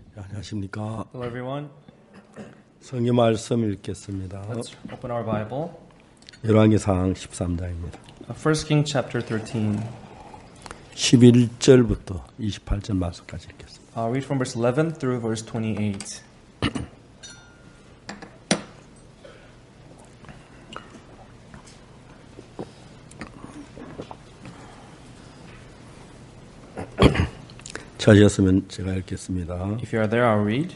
안녕하십니까. Hello everyone. 성경 말씀 읽겠습니다. Let's open our Bible. 열왕기상 13장입니다. 1 Kings chapter 13. 11절부터 28절 말씀까지 읽겠습니다. I'll read from verse 11 through verse 28. 찾으셨으면 제가 읽겠습니다. If you are there, I'll read.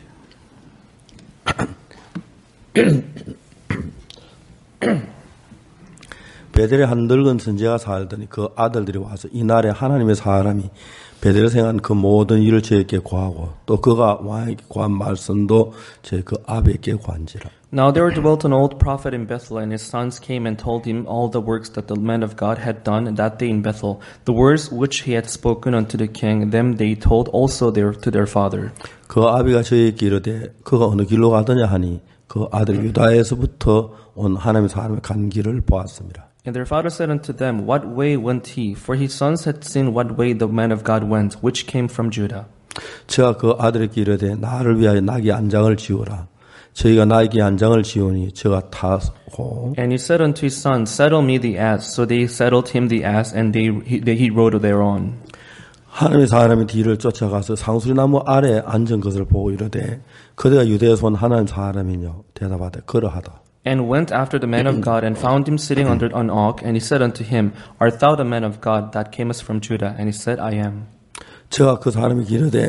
베델에 한 늙은 선지자가 살더니 그 아들들이 와서 이날에 하나님의 사람이 베델에 행한 그 모든 일을 저에게 고하고 또 그가 왕에게 고한 말씀도 제 그 아버지께 고한지라. Now there dwelt an old prophet in Bethel, and his sons came and told him all the works that the man of God had done that day in Bethel. The words which he had spoken unto the king, them they told also to their father. 그 아비가 저에게 이르되 그가 어느 길로 가더냐 하니 그 아들이 유다에서부터 온 하나님의 사람의 간 길을 보았습니다. And their father said unto them, What way went he? For his sons had seen what way the man of God went, which came from Judah. 저가 그 아들에게 이르되 나를 위하여 나귀 안장을 지우라. 저희가 나귀 안장을 지우니 저가 타고. And he said unto his sons, Saddle me the ass. So they saddled him the ass, and he rode thereon. 하나님의 사람이 뒤를 쫓아가서 상수리나무 아래에 앉은 것을 보고 이르되 그대가 유대에서 온 하나님 사람이뇨. 대답하되 그러하다. And went after the man of God, and found him sitting under an oak, and he said unto him, Art thou the man of God that camest from Judah? And he said, I am. 저가 그 사람이 이르되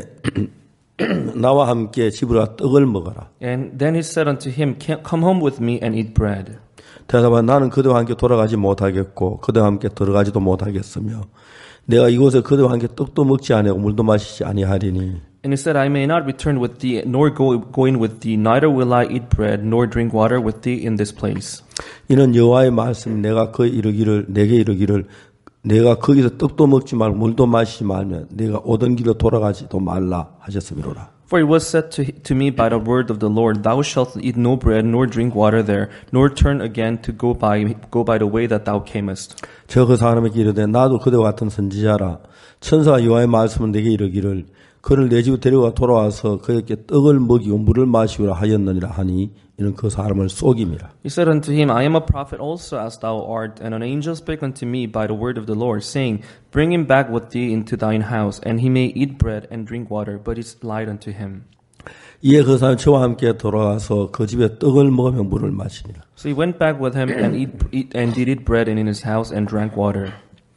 나와 함께 집으로 떡을 먹어라. And then he said unto him, Come home with me and eat bread. 대답하되 나는 그대와 함께 돌아가지 못하겠고 그대와 함께 들어가지도 못하겠으며 내가 이곳에 그대와 함께 떡도 먹지 아니하고 물도 마시지 아니하리니. And he said, I may not return with thee, nor go in with thee, neither will I eat bread, nor drink water with thee in this place. 이는 여호와의 말씀 내가 내게 이르기를 내가 거기서 떡도 먹지 말고 물도 마시지 말면 내가 오던 길로 돌아가지도 말라 하셨음이로라. For it was said to me by the word of the Lord, Thou shalt eat no bread, nor drink water there, nor turn again to go by the way that thou camest. 저 그 사람에게 이르되 나도 그대와 같은 선지자라. 천사가 여호와의 말씀은 내게 이르기를 그를 내 집에 데려가 돌아와서 그에게 떡을 먹이고 물을 마시우라 하였느니라 하니 이는 그 사람을 속임이라. He said unto him, I am a prophet also as thou art, and an angel spake unto me by the word of the Lord, saying, Bring him back with thee into thine house, and he may eat bread and drink water. But it lied unto him. 이에 그 사람이 저와 함께 돌아가서 그 집에 떡을 먹으며 물을 마시니라. So he went back with him and did eat bread in his house and drank water.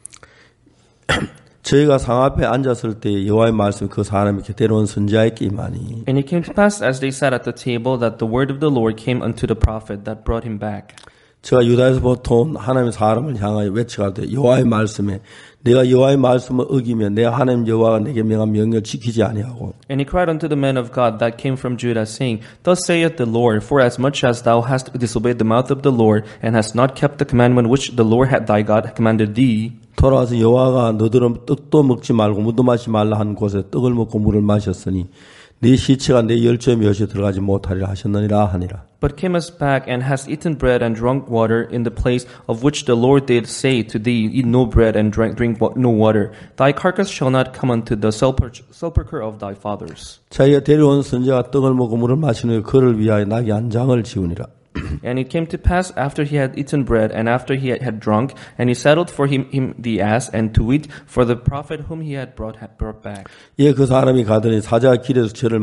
저희가 상 앞에 앉았을 때 여호와의 말씀이 그 사람에게 데려온 선지자에게 임하니. And it came to pass as they sat at the table that the word of the Lord came unto the prophet that brought him back. 저가 유다에서부터 온 하나님의 사람을 향하여 외쳐가되 여호와의 말씀에 내가 여호와의 말씀을 어기면 내 하나님 여호와가 내게 명한 명령을 지키지 아니하고. And he cried unto the man of God that came from Judah, saying, Thus saith the Lord, For as much as thou hast disobeyed the mouth of the Lord, and hast not kept the commandment which the Lord thy God commanded thee, 돌아와서 여호와가 너들은 떡도 먹지 말고 물도 마시지 말라 한 곳에 떡을 먹고 물을 마셨으니 네 시체가 내 열조의 묘지에 들어가지 못하리라 하셨느니라 하니라. But camest back and hast eaten bread and drunk water in the place of which the Lord did say to thee, Eat no bread and drink no water. Thy carcass shall not come unto the sepulchre of thy fathers. 자기가 데려온 선지자가 떡을 먹고 물을 마시는 그를 위하여 나귀 안장을 지우니라. And it came to pass after he had eaten bread and after he had drunk, and he saddled for him the ass and to eat for the prophet whom he had brought back. 예, 그 사람이 가더니 사자가 길에서 저를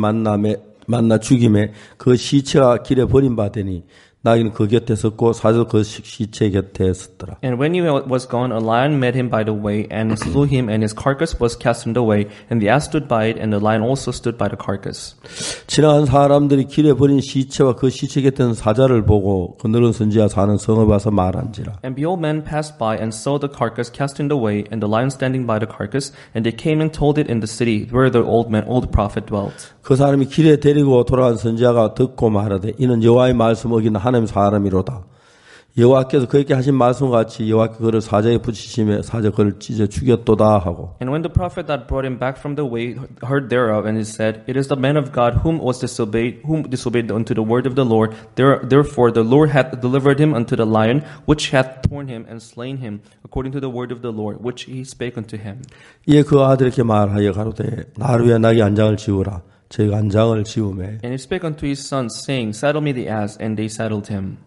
만나 죽임에 그 시체가 길에 버림받으니 나귀는 그 곁에 섰고 사자도 그 시체 곁에 섰더라. And when he was gone, a lion met him by the way and slew him, and his carcass was cast in the way, and the ass stood by it, and the lion also stood by the carcass. 지나간 사람들이 길에 버린 시체와 그 시체 곁에 있는 사자를 보고 그 늙은 선지자 사는 성을 봐서 말한지라. And behold, men passed by and saw the carcass cast in the way, and the lion standing by the carcass, and they came and told it in the city where the old prophet dwelt. 그 사람이 길에 데리고 돌아간 선지자가 듣고 말하되 이는 여호와의 말씀 어기는 하나님 사람이로다. 여호와께서 그에게 하신 말씀같이 여호와께서 그를 사자에 붙이심에 사자 그를 찢어 죽였도다 하고. And when the prophet that brought him back from the way heard thereof, and he said, It is the man of God whom disobeyed unto the word of the Lord. Therefore the Lord hath delivered him unto the lion, which hath torn him and slain him, according to the word of the Lord, which he spake unto him. 이에 그 아들에게 말하여 가로되 나를 위하여 나귀 안장을 지우라. 저희가 안장을 지우매 And he spake unto his sons, saying, Saddle me the ass. And they saddled him.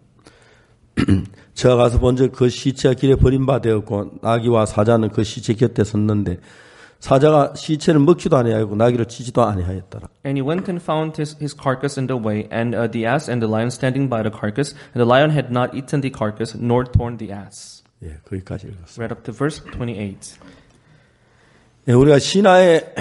제가 가서 본즉 그 시체가 길에 버림받았고 나귀와 사자는 그 시체 곁에 섰는데 사자가 시체를 먹지도 아니하였고 나귀를 치지도 아니하였더라. And he went and found his carcass in the way, and the ass and the lion standing by the carcass. And the lion had not eaten the carcass, nor torn the ass. 예, 거기까지 읽었습니다. Read up to verse 28. 예, 우리가 신화의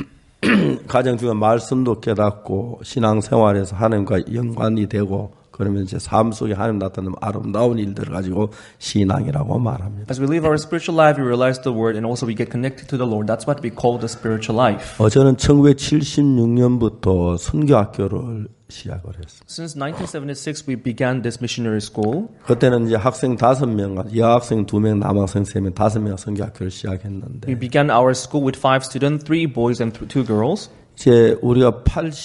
가정 중에 말씀도 깨닫고 신앙생활에서 하나님과 연관이 되고 그러면 이제 삶 속에 하나님 나타나는 아름다운 일들을 가지고 신앙이라고 말합니다. As we live our spiritual life, we realize the word, and also we get connected to the Lord. That's what we call the spiritual life. 저는 1976년부터 선교학교를 시작을 했습니다. Since 1976, we began this missionary school. 그때는 이제 학생 5명, 여학생 2명, 남학생 3명, 5명 선교학교를 시작했는데 We began our school with 5 students, 3 boys and 2 girls. 이제 우리가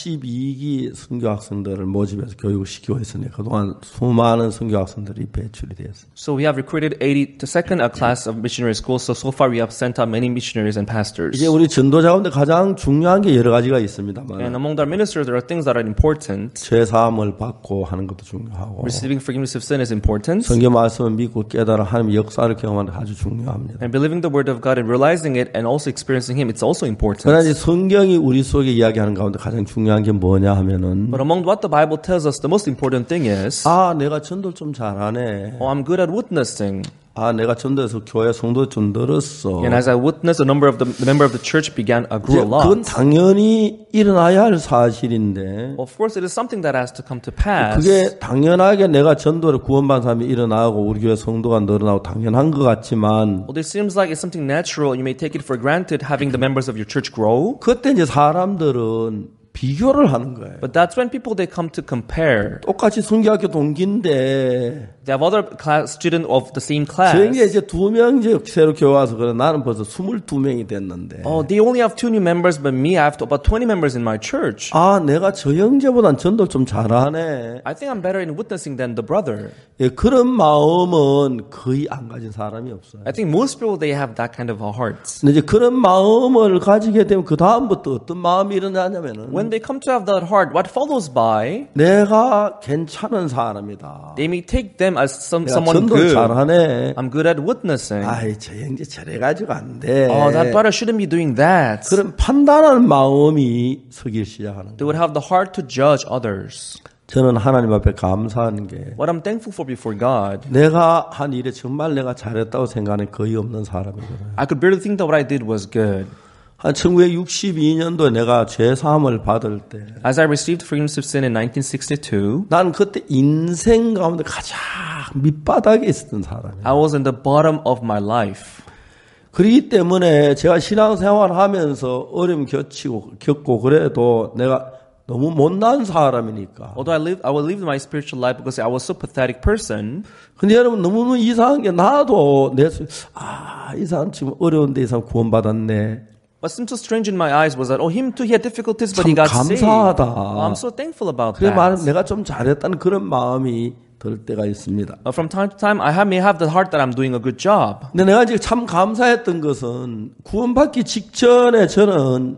82기 선교학생들을 모집해서 교육을 시키고 있으니 그동안 수많은 선교학생들이 배출이 되었습니다. So we have recruited 80 to second a class of missionary schools. So far we have sent out many missionaries and pastors. 이제 우리 전도자 가운데 가장 중요한 게 여러 가지가 있습니다만 And among our ministers, there are things that are important. 죄 사함을 받고 하는 것도 중요하고 Receiving forgiveness of sin is important. 성경 말씀을 믿고 깨달아 하나님의 역사를 경험하는 게 아주 중요합니다. And believing the word of God and realizing it and also experiencing Him, it's also important. 그러나 이제 성경이 우리 속에 이야기하는 가운데 가장 중요한 게 뭐냐 하면은 But among what the Bible tells us, the most important thing is, 내가 전도를 좀 잘하네. I'm good at witnessing. 내가 전도해서 교회 성도 좀 늘었어. And as I witnessed, the number of the member of the church grew a lot. 그건 당연히 일어나야 할 사실인데 Well, of course, it is something that has to come to pass. 그게 당연하게 내가 전도를 구원받은 사람이 일어나고 우리 교회 성도가 늘어나고 당연한 것 같지만 Well, it seems like it's something natural. You may take it for granted having the members of your church grow. 그때 이제 사람들은 비교를 하는 거예요. But that's when people, they come to compare. 똑같이 선교학교 동기인데 They have other students of the same class. 저에게 이제 2명 이제 새로 교회 와서 그래 나는 벌써 22명이 됐는데. They only have 2 new members, but me, I have about 20 members in my church. 내가 저 형제보단 전도를 좀 잘하네. I think I'm better in witnessing than the brother. 예, 그런 마음은 거의 안 가진 사람이 없어요. I think most people, they have that kind of a heart. 근데 이제 그런 마음을 가지게 되면 그 다음부터 어떤 마음이 일어나냐면은 When they come to have that heart, what follows by, 내가 괜찮은 사람이다. they may take them as 내가 someone 전도 good. 잘하네. I'm good at witnessing. 저 형제 저래가지고 안 돼. That brother shouldn't be doing that. 그런 판단하는 마음이 서기 시작하는 They 거예요. would have the heart to judge others. 저는 하나님 앞에 감사하는 게 What I'm thankful for before God, 내가 한 일에 정말 내가 잘했다고 생각하는 거의 없는 사람이거든요. I could barely think that what I did was good. 한 1962년도에 내가 죄 사함을 받을 때 As I received forgiveness of sin in 1962, 난 그때 인생 가운데 가장 밑바닥에 있었던 사람이에요. I was in the bottom of my life. 그렇기 때문에 제가 신앙생활 하면서 어려움 겪고 그래도 내가 너무 못난 사람이니까. Although I will live my spiritual life because I was so pathetic person. 근데 여러분 너무너무 이상한 게 나도 이 사람 지금 어려운데 이 사람 구원받았네. What seemed so strange in my eyes was that, him too, he had difficulties, but he got saved. 감사하다. I'm so thankful about 그래 말은 that. 내가 좀 잘했다는 그런 마음이 들 때가 있습니다. From time to time, I may have the heart that I'm doing a good job. 근데 내가 지금 참 감사했던 것은 구원받기 직전에 저는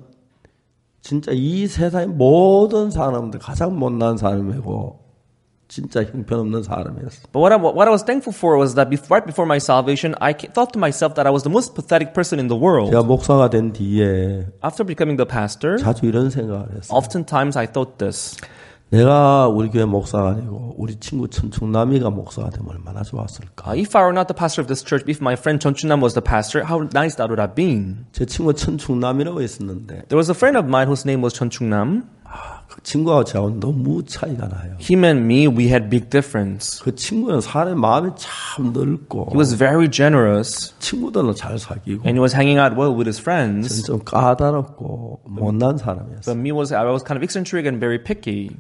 진짜 이 세상의 모든 사람들 가장 못난 사람이고 진짜 형편없는 사람이었어. But what I was thankful for was that right before my salvation, I thought to myself that I was the most pathetic person in the world. 제가 목사가 된 뒤에 After becoming the pastor, 자주 이런 생각을 했어요. oftentimes I thought this. 내가 우리 교회 목사가 아니고 우리 친구 천충남이가 목사가 되면 얼마나 좋았을까. If I were not the pastor of this church, if my friend Chonchunam was the pastor, how nice that would have been. 제 친구가 천충남이라고 했었는데 There was a friend of mine whose name was Chonchunam. 그 친구하고 저하고 너무 차이가 나요. Him and me, we had big difference. 그 친구는 사람의 마음이 참 넓고 He was very generous, 친구들은 잘 사귀고 and he was hanging out well with his friends. 저는 좀 까다롭고 못난 사람이었어요. But I was kind of eccentric and very picky.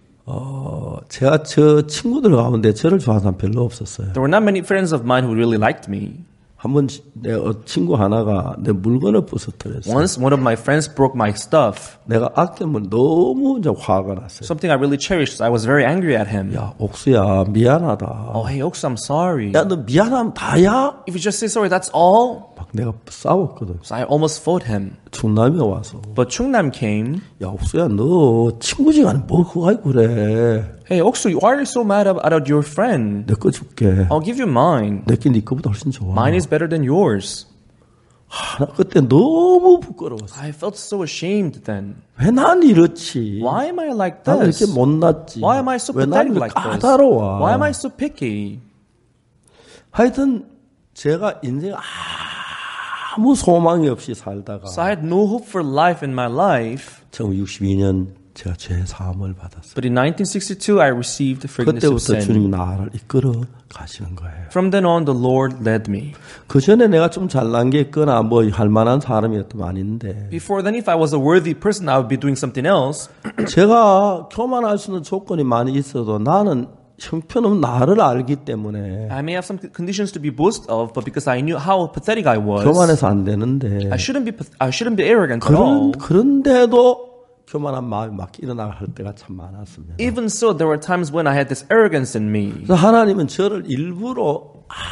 제가 저 친구들 가운데 저를 좋아하는 사람 별로 없었어요. There were not many friends of mine who really liked me. 한번 내 친구 하나가 내 물건을 부서뜨렸어. Once, one of my friends broke my stuff. 내가 아꼈면 너무 이제 화가 났어요. Something I really cherished. I was very angry at him. 야, 옥수야, 미안하다. Oh, hey, Oksu, I'm sorry. 야, 너 미안하면 다야? If you just say sorry, that's all. 막 내가 싸웠거든. So I almost fought him. 충남에 와서. But Chungnam came. 야, 옥수야, 너 친구지간에 뭐 그거 하고 그래. Hey, Oksu, why are you so mad about your friend? 내 거 줄게. I'll give you mine. 내게 네 거보다 훨씬 좋아. Mine is better than yours. 나 그때 너무 부끄러웠어. I felt so ashamed then. 왜 난 이렇지? Why am I like 난 이렇게 this? 못났지? Why am I so 왜 난 pathetic 이렇게 like this? 까다로워? Why am I so picky? 하여튼 제가 인생 아무 소망이 없이 살다가 So I had no hope for life in my life. 1962년 제가 죄 사함을 받았어요. But in 1962, I received the forgiveness of 그때부터 sin. 주님이 나를 이끌어 가시는 거예요. From then on, the Lord led me. 그 전에 내가 좀 잘난 게 있거나 뭐 할 만한 사람이었다면 아닌데 Before then, if I was a worthy person, I would be doing something else. 제가 교만할 수 있는 조건이 많이 있어도 나는 형편없는 나를 알기 때문에 I may have some conditions to be boast of, but because I knew how pathetic I was, 교만해서 안 되는데 I shouldn't be arrogant at all. 그런데도 교만한 마음이 막 일어나갈 때가 참 많았습니다. Even so, there were times when I had this arrogance in me. 그래서 하나님은 저를 일부러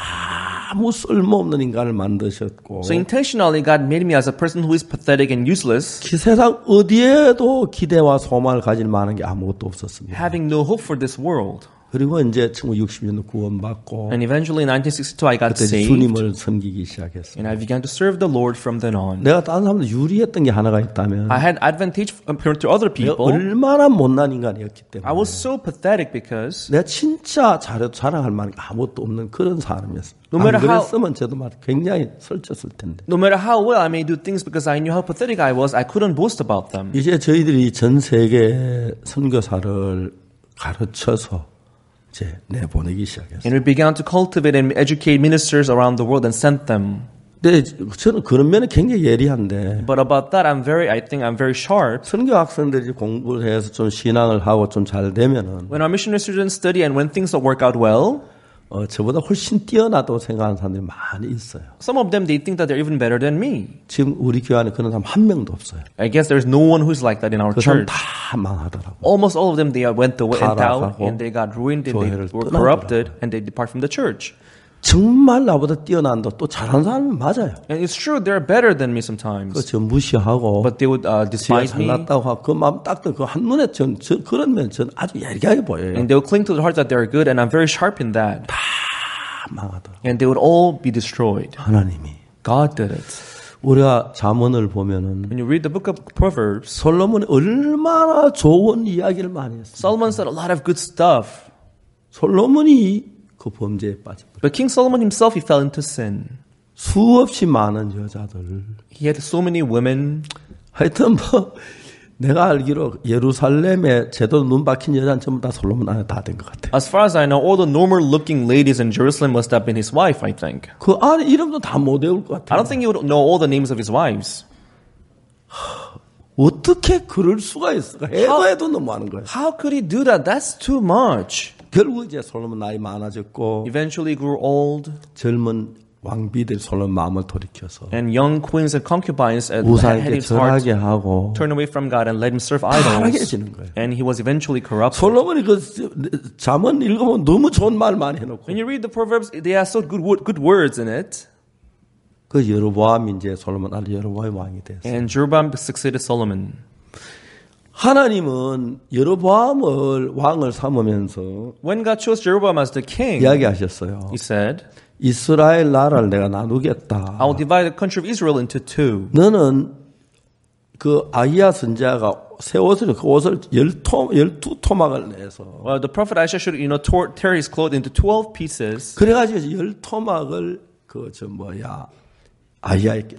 아무 쓸모없는 인간을 만드셨고 So intentionally, God made me as a person who is pathetic and useless, 그 세상 어디에도 기대와 소망을 가질 만한 게 아무것도 없었습니다. having no hope for this world. 그리고 이제 1960년도 구원받고 And eventually, in 1962, I got 그때 saved, 주님을 섬기기 시작했어요. and I began to serve the Lord from then on. 내가 다른 사람들 유리했던 게 하나가 있다면 I had advantage compared to other 내가 people. 얼마나 못난 인간이었기 때문에 I was so pathetic because 내가 진짜 자랑할 만한 게 아무것도 없는 그런 사람이었어요. No 안 matter how- 그랬으면 저도 말 굉장히 설쳤을 텐데. no matter how well I may do things because I knew how pathetic I was, I couldn't boast about them. 이제 저희들이 전 세계 선교사를 가르쳐서 이제 내보내기 시작했어요. And we began to cultivate and educate ministers around the world and send them. 근데 저는 그런 면은 굉장히 예리한데 But about that, I think I'm very sharp. 선교 학생들이 공부를 해서 좀 신앙을 하고 좀 잘 되면은 When our missionary students study and when things work out well, 저보다 훨씬 뛰어나다고 생각하는 사람들이 많이 있어요. some of them, they think that they're even better than me. 지금 우리 교회 안에 그런 사람 한 명도 없어요. I guess there's no one who's like that in our 그 사람 church. 다 망하더라고. Almost all of them, they went the way and out, 타락하고 and they got ruined, and they 교회를 were 떠나더라고요. corrupted, and they depart from the church. 정말 나보다 뛰어난다 또 잘하는 사람은 맞아요. And it's true, they're better than me sometimes. 그거 저 무시하고 But they would 지가 despise me, 잘났다고 하고 그 마음 딱 들 그 한눈에 그런 면 전 아주 예리하게 보여요. and they would cling to the heart that they're good, and I'm very sharp in that. 다 망하더라고. And they would all be destroyed. 하나님이 God did it. 우리가 잠언을 보면은 When you read the book of Proverbs, 솔로몬이 얼마나 좋은 이야기를 많이 했어요. Solomon said a lot of good stuff. 솔로몬이 그 범죄에 빠집니다. But King Solomon himself, he fell into sin. 수없이 많은 여자들. He had so many women. 하여튼 뭐 내가 알기로 예루살렘에 제대로 눈 박힌 여자는 전부 다 솔로몬 안에 다 된 것 같아요. As far as I know, all the normal-looking ladies in Jerusalem must have been his wife, I think. 그 안에 이름도 다 못 외울 것 I 같아요. don't think he would know all the names of his wives. 어떻게 그럴 수가 있을까? 해도 너무하는 거예요. How could he do that? That's too much. 결국 이제 솔로몬 나이 많아졌고 Eventually grew old, 젊은 왕비들 솔로몬 마음을 돌이켜서 and young queens and concubines had 우상에게 his heart 절하게 하고 turn away from God and let him serve idols. 타락해지는 거예요. And he was eventually corrupted. 솔로몬이 그 잠언 읽으면 너무 좋은 말 많이 해놓고 When you read the Proverbs, they have so good words in it. 그 여로보암이 이제 솔로몬 아들 여로보암이 왕이 됐어요. And Jeroboam succeeded Solomon. 하나님은 여로보암을 왕을 삼으면서 When God chose Jeroboam as the king, 이야기하셨어요. he said, 이스라엘 나라를 내가 나누겠다. I will divide the country of Israel into two. 너는 그 아히야 선지자가 새 옷을 그 옷을 12토막을 내서 Well, the prophet Isaiah should, tear his cloth into 12 pieces. 그래가지고 10토막을 아히야에게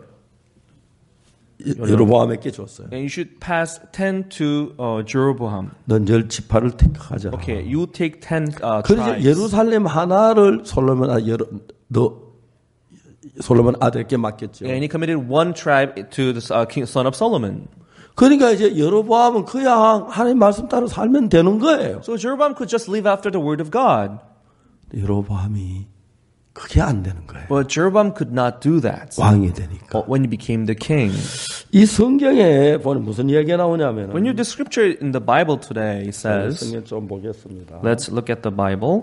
여로보암에게 줬어요. And you should pass 10 to Jeroboam. 넌 10지파를 택하자. Okay, you take 10 그래서 tribes. 예루살렘 하나를 솔로몬 아들에게 맡겼죠. And he committed one tribe to the son of Solomon. 그러니까 이제 여로보암은 그냥 하나님 말씀 따라 살면 되는 거예요. So Jeroboam could just live after the word of God. 여로보암이 그게 안 되는 거예요. But Jeroboam could not do that 왕이 되니까. when he became the king. 이 성경에 보면 무슨 이야기가 나오냐면 When you read the scripture in the Bible today, it says, 성경 좀 보겠습니다. let's look at the Bible.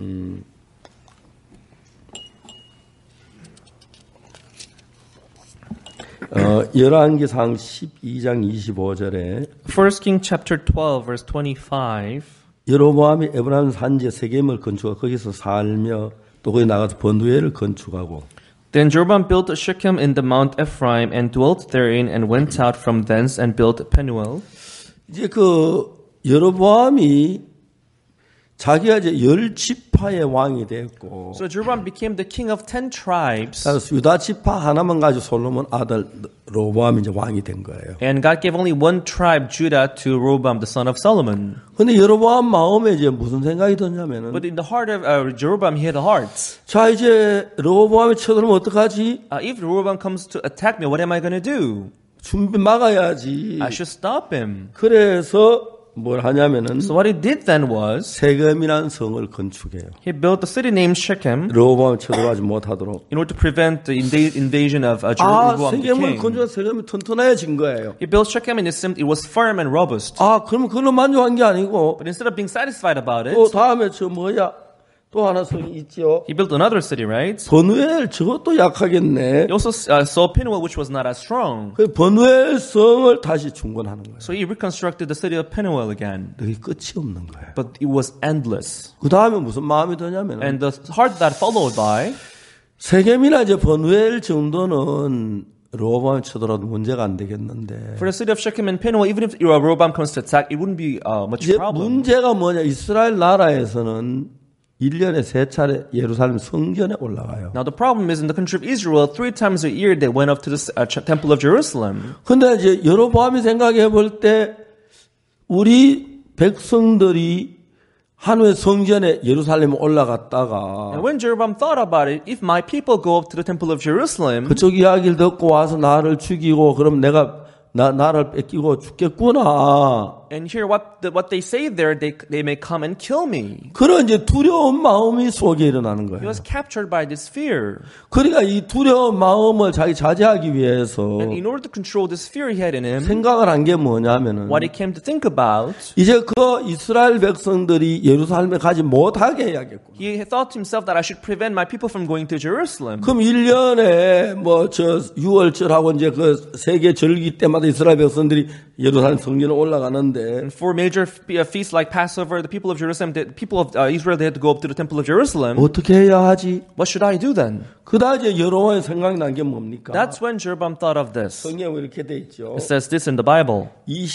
열왕기상 12장 25절에 1 King chapter 12, verse 25. 여로보암이 에브라임 산지에 세겜을 건축하고 거기서 살며 또 거기 나가서 번두엘을 건축하고 Then Jeroboam built Shechem in the Mount Ephraim and dwelt therein and went out from thence and built Penuel. 이제 그 여로보암이 자기가 이제 10지파의 왕이 됐고 So Jeroboam became the king of 10 tribes. 그래서 유다 지파 하나만 가지고 솔로몬 아들 로보암이 이제 왕이 된 거예요. And God gave only one tribe, Judah, to Rehoboam, the son of Solomon. 근데 여로보암 마음에 이제 무슨 생각이 드냐면은 But in the heart of Jeroboam, he had a heart. 자 이제 로보암이 쳐들면 어떡하지? If Rehoboam comes to attack me, what am I going to do? 준비 막아야지. I should stop him. 그래서 뭘 하냐면은 So what he did then was, 세겜이라는 성을 건축해요. he built a city named Shechem 로보암 쳐들어가지 못하도록. in order to prevent the invasion of 아, Jeroboam the 세겜을 king. 건축한 세겜이 튼튼해진 거예요. He built Shechem and it was firm and robust. 아, 그럼 그걸로 만족한 게 아니고 But instead of being satisfied about it, 또 다음에 저 뭐야? 또 하나 성이 있죠. he built another city, right? 번우엘 저것도 약하겠네. He also saw Penuel, which was not as strong. 그 번우엘 성을 다시 중건하는 거예요. So he reconstructed the city of Penuel again. 그게 끝이 없는 거예요. But it was endless. 그 다음에 무슨 마음이 드냐면 And the heart that followed by, 세겜이나 이제 번우엘 정도는 로보암 쳐들어도 문제가 안 되겠는데 for the city of Shechem and Penuel, even if Rehoboam comes to attack, it wouldn't be much 이제 problem. 문제가 뭐냐? 이스라엘 나라에서는 1년에 3차례 예루살렘 성전에 올라가요. Now the problem is in the country of Israel, 3 times a year they went up to the temple of Jerusalem. 근데 이제 여로보암이 생각해 볼 때 우리 백성들이 한후에 성전에 예루살렘에 올라갔다가 And when Jeroboam thought about it, if my people go up to the temple of Jerusalem, 그쪽 이야기를 듣고 와서 나를 죽이고 그럼 내가 나를 뺏기고 죽겠구나. and hear what they say there, they may come and kill me. 그런 이제 두려운 마음이 속에 일어나는 He 거예요. was captured by this fear. 그러니까 이 두려운 마음을 자기 자제하기 위해서 And in order to control this fear he had in him, 생각을 한 게 뭐냐면은 what he came to think about, 이제 그 이스라엘 백성들이 예루살렘에 가지 못하게 해야겠구나. he thought to himself that I should prevent my people from going to Jerusalem. 그럼 1년에 뭐 저 6월절하고 이제 그 세계 절기 때마다 이스라엘 백성들이 예루살렘 성전에 올라가는데 And for major feasts like Passover, the people of Jerusalem, the people of Israel, they had to go up to the temple of Jerusalem. 어떻게 해야 하지? What should I do then? 그다 이제 여로보암이 생각이 난 게 뭡니까? That's when Jeroboam thought of this. 성경에 이렇게 돼 있죠. It says this in the Bible.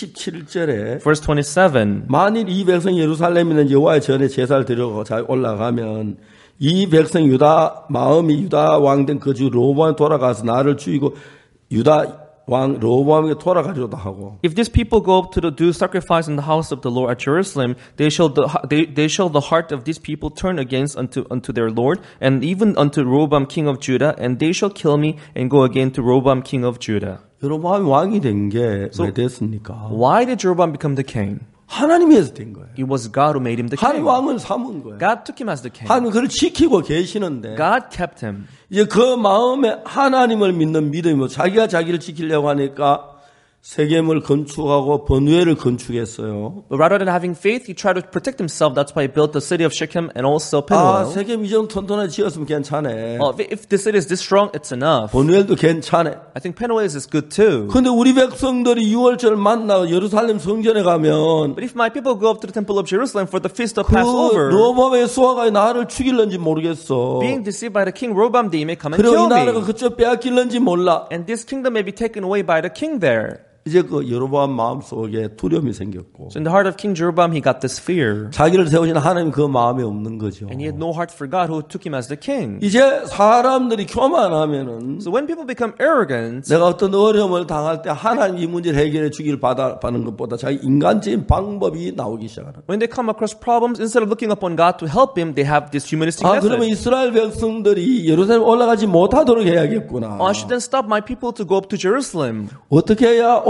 27절에 Verse 27. 만일 이 백성 예루살렘에 있는 여호와의 전에 제사를 드리고 잘 올라가면 이 백성 유다 마음이 유다 왕된 그 주 로보암에 돌아가서 나를 죽이고 유다 왕 로보암에게 돌아가리로다 하고. If these people go up to do sacrifice in the house of the Lord at Jerusalem, they shall the heart of these people turn against unto their Lord, and even unto Rehoboam king of Judah, and they shall kill me and go again to Rehoboam king of Judah. 여로보암이 왕이 된 게 왜 됐습니까? Why did Jeroboam become the king? 하나님이 해서 된 거예요. It was God who made him the 한 king. 왕을 삼은 거예요. God took him as the king. 하나님 그를 지키고 계시는데 God kept him. 이제 그 마음에 하나님을 믿는 믿음이 뭐 자기가 자기를 지키려고 하니까 세겜을 건축하고 번우엘을 건축했어요. But rather than having faith, he tried to protect himself. That's why he built the city of Shechem and also 아, Penuel. 세겜 이 정도 튼튼하게 지었으면 괜찮네. If the city is this strong, it's enough. 번우엘도 괜찮네. I think Penuel is good too. 근데 우리 백성들이 6월절 만나고 예루살렘 성전에 가면 But if my people go up to the temple of Jerusalem for the feast of 그 Passover, 로보암의 수하가 나를 죽일는지 모르겠어. being deceived by the king Rehoboam, they may come and 그리고 이 kill 나라가 me. 그쪽 빼앗길는지 몰라. And this kingdom may be taken away by the king there. 이제 그 여로보암 마음속에 두려움이 생겼고 So in the heart of King Jeroboam, he got this fear. 자기를 세우신 하나님 그 마음에 없는 거죠. And he had no heart for God who took him as the king. 이제 사람들이 교만하면은 So when people become arrogant, 내가 어떤 어려움을 당할 때 하나님 이 문제를 해결해 주기를 받는 것보다 자기 인간적인 방법이 나오기 시작하는. when they come across problems, instead of looking upon God to help him, they have this humanistic 아 그러면 method. 이스라엘 백성들이 예루살렘 올라가지 못하도록 해야겠구나. I should then stop my people to go up to Jerusalem. 어떻게 해야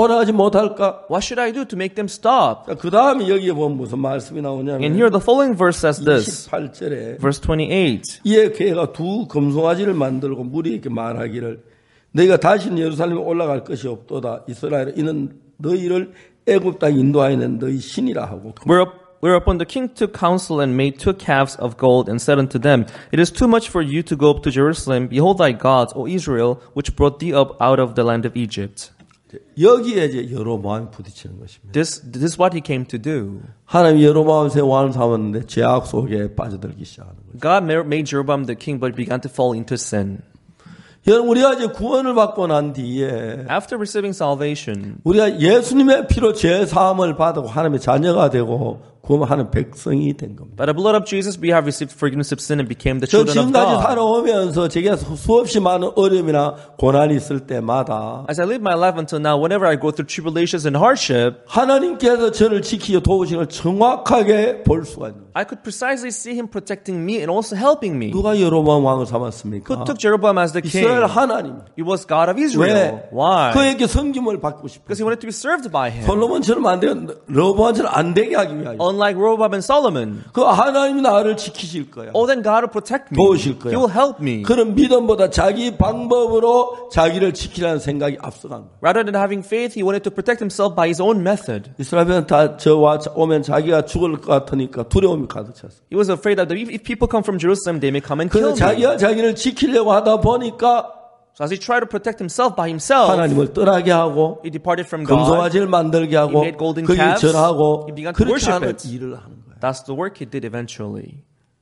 돌아가지 못할까? What should I do to make them stop? 그 다음에 여기에 보면 무슨 말씀이 나오냐면 And here the following verse says this. 28절에 Verse 28. 이에 그가 두 금송아지를 만들고 무리에게 말하기를 너희가 다시는 예루살렘에 올라갈 것이 없도다. 이스라엘 이는 너희를 애굽 땅에 인도하여낸 너희 신이라 하고 Whereupon the king took counsel and made two calves of gold and said unto them, It is too much for you to go up to Jerusalem. Behold thy gods, O Israel, which brought thee up out of the land of Egypt. 여기에 이제 여로보암이 부딪히는 것입니다. This is what he came to do. 하나님 여로보암 새 왕을 삼았는데 죄악 속에 빠져들기 시작하는 거예요. God made Jeroboam the king, but began to fall into sin. 여러분 우리가 이제 구원을 받고 난 뒤에 After receiving salvation, 우리가 예수님의 피로 죄 사함을 받고 하나님의 자녀가 되고 구원하는 백성이 된 겁니다. by the blood of Jesus, we have received forgiveness of sin and became the 저 children of 지금까지 God. 살아오면서 제게 수없이 많은 어려움이나 고난이 있을 때마다 As I live my life until now, whenever I go through tribulations and hardship, 하나님께서 저를 지키고 도우시는 걸 정확하게 볼 수가 있는 거예요. I could precisely see him protecting me and also helping me. 누가 여로보암 왕을 삼았습니까? Who took Jeroboam as the king? 이스라엘 하나님. It was God of Israel. 왜? Why? 그에게 섬김을 받고 싶어요. Because he wanted to be served by him. 솔로몬처럼 안 되고 여로보암처럼 안 되게 하기 위하여. Unlike Rehoboam and Solomon. 그 하나님이 나를 지키실 거야. Oh, then God will protect me. 도우실 거야. He will help me. 그런 믿음보다 자기 방법으로 자기를 지키라는 생각이 앞서간 거야. Rather than having faith, he wanted to protect himself by his own method. 이스라엘은 다 저와 오면 자기가 죽을 것 같으니까 두려움이 가득 찼어. He was afraid that if people come from Jerusalem, they may come and kill 그래서 me. 자기가 자기를 지키려고 하다 보니까 So as he tried to protect himself by himself, 하나님을 떠나게 하고 he departed from God. 금송아지를 만들게 하고 He made golden 거기에 calves. 절하고 He began to 그렇게 worship 하는 it. 일을 하는 거예요. That's the work he did eventually.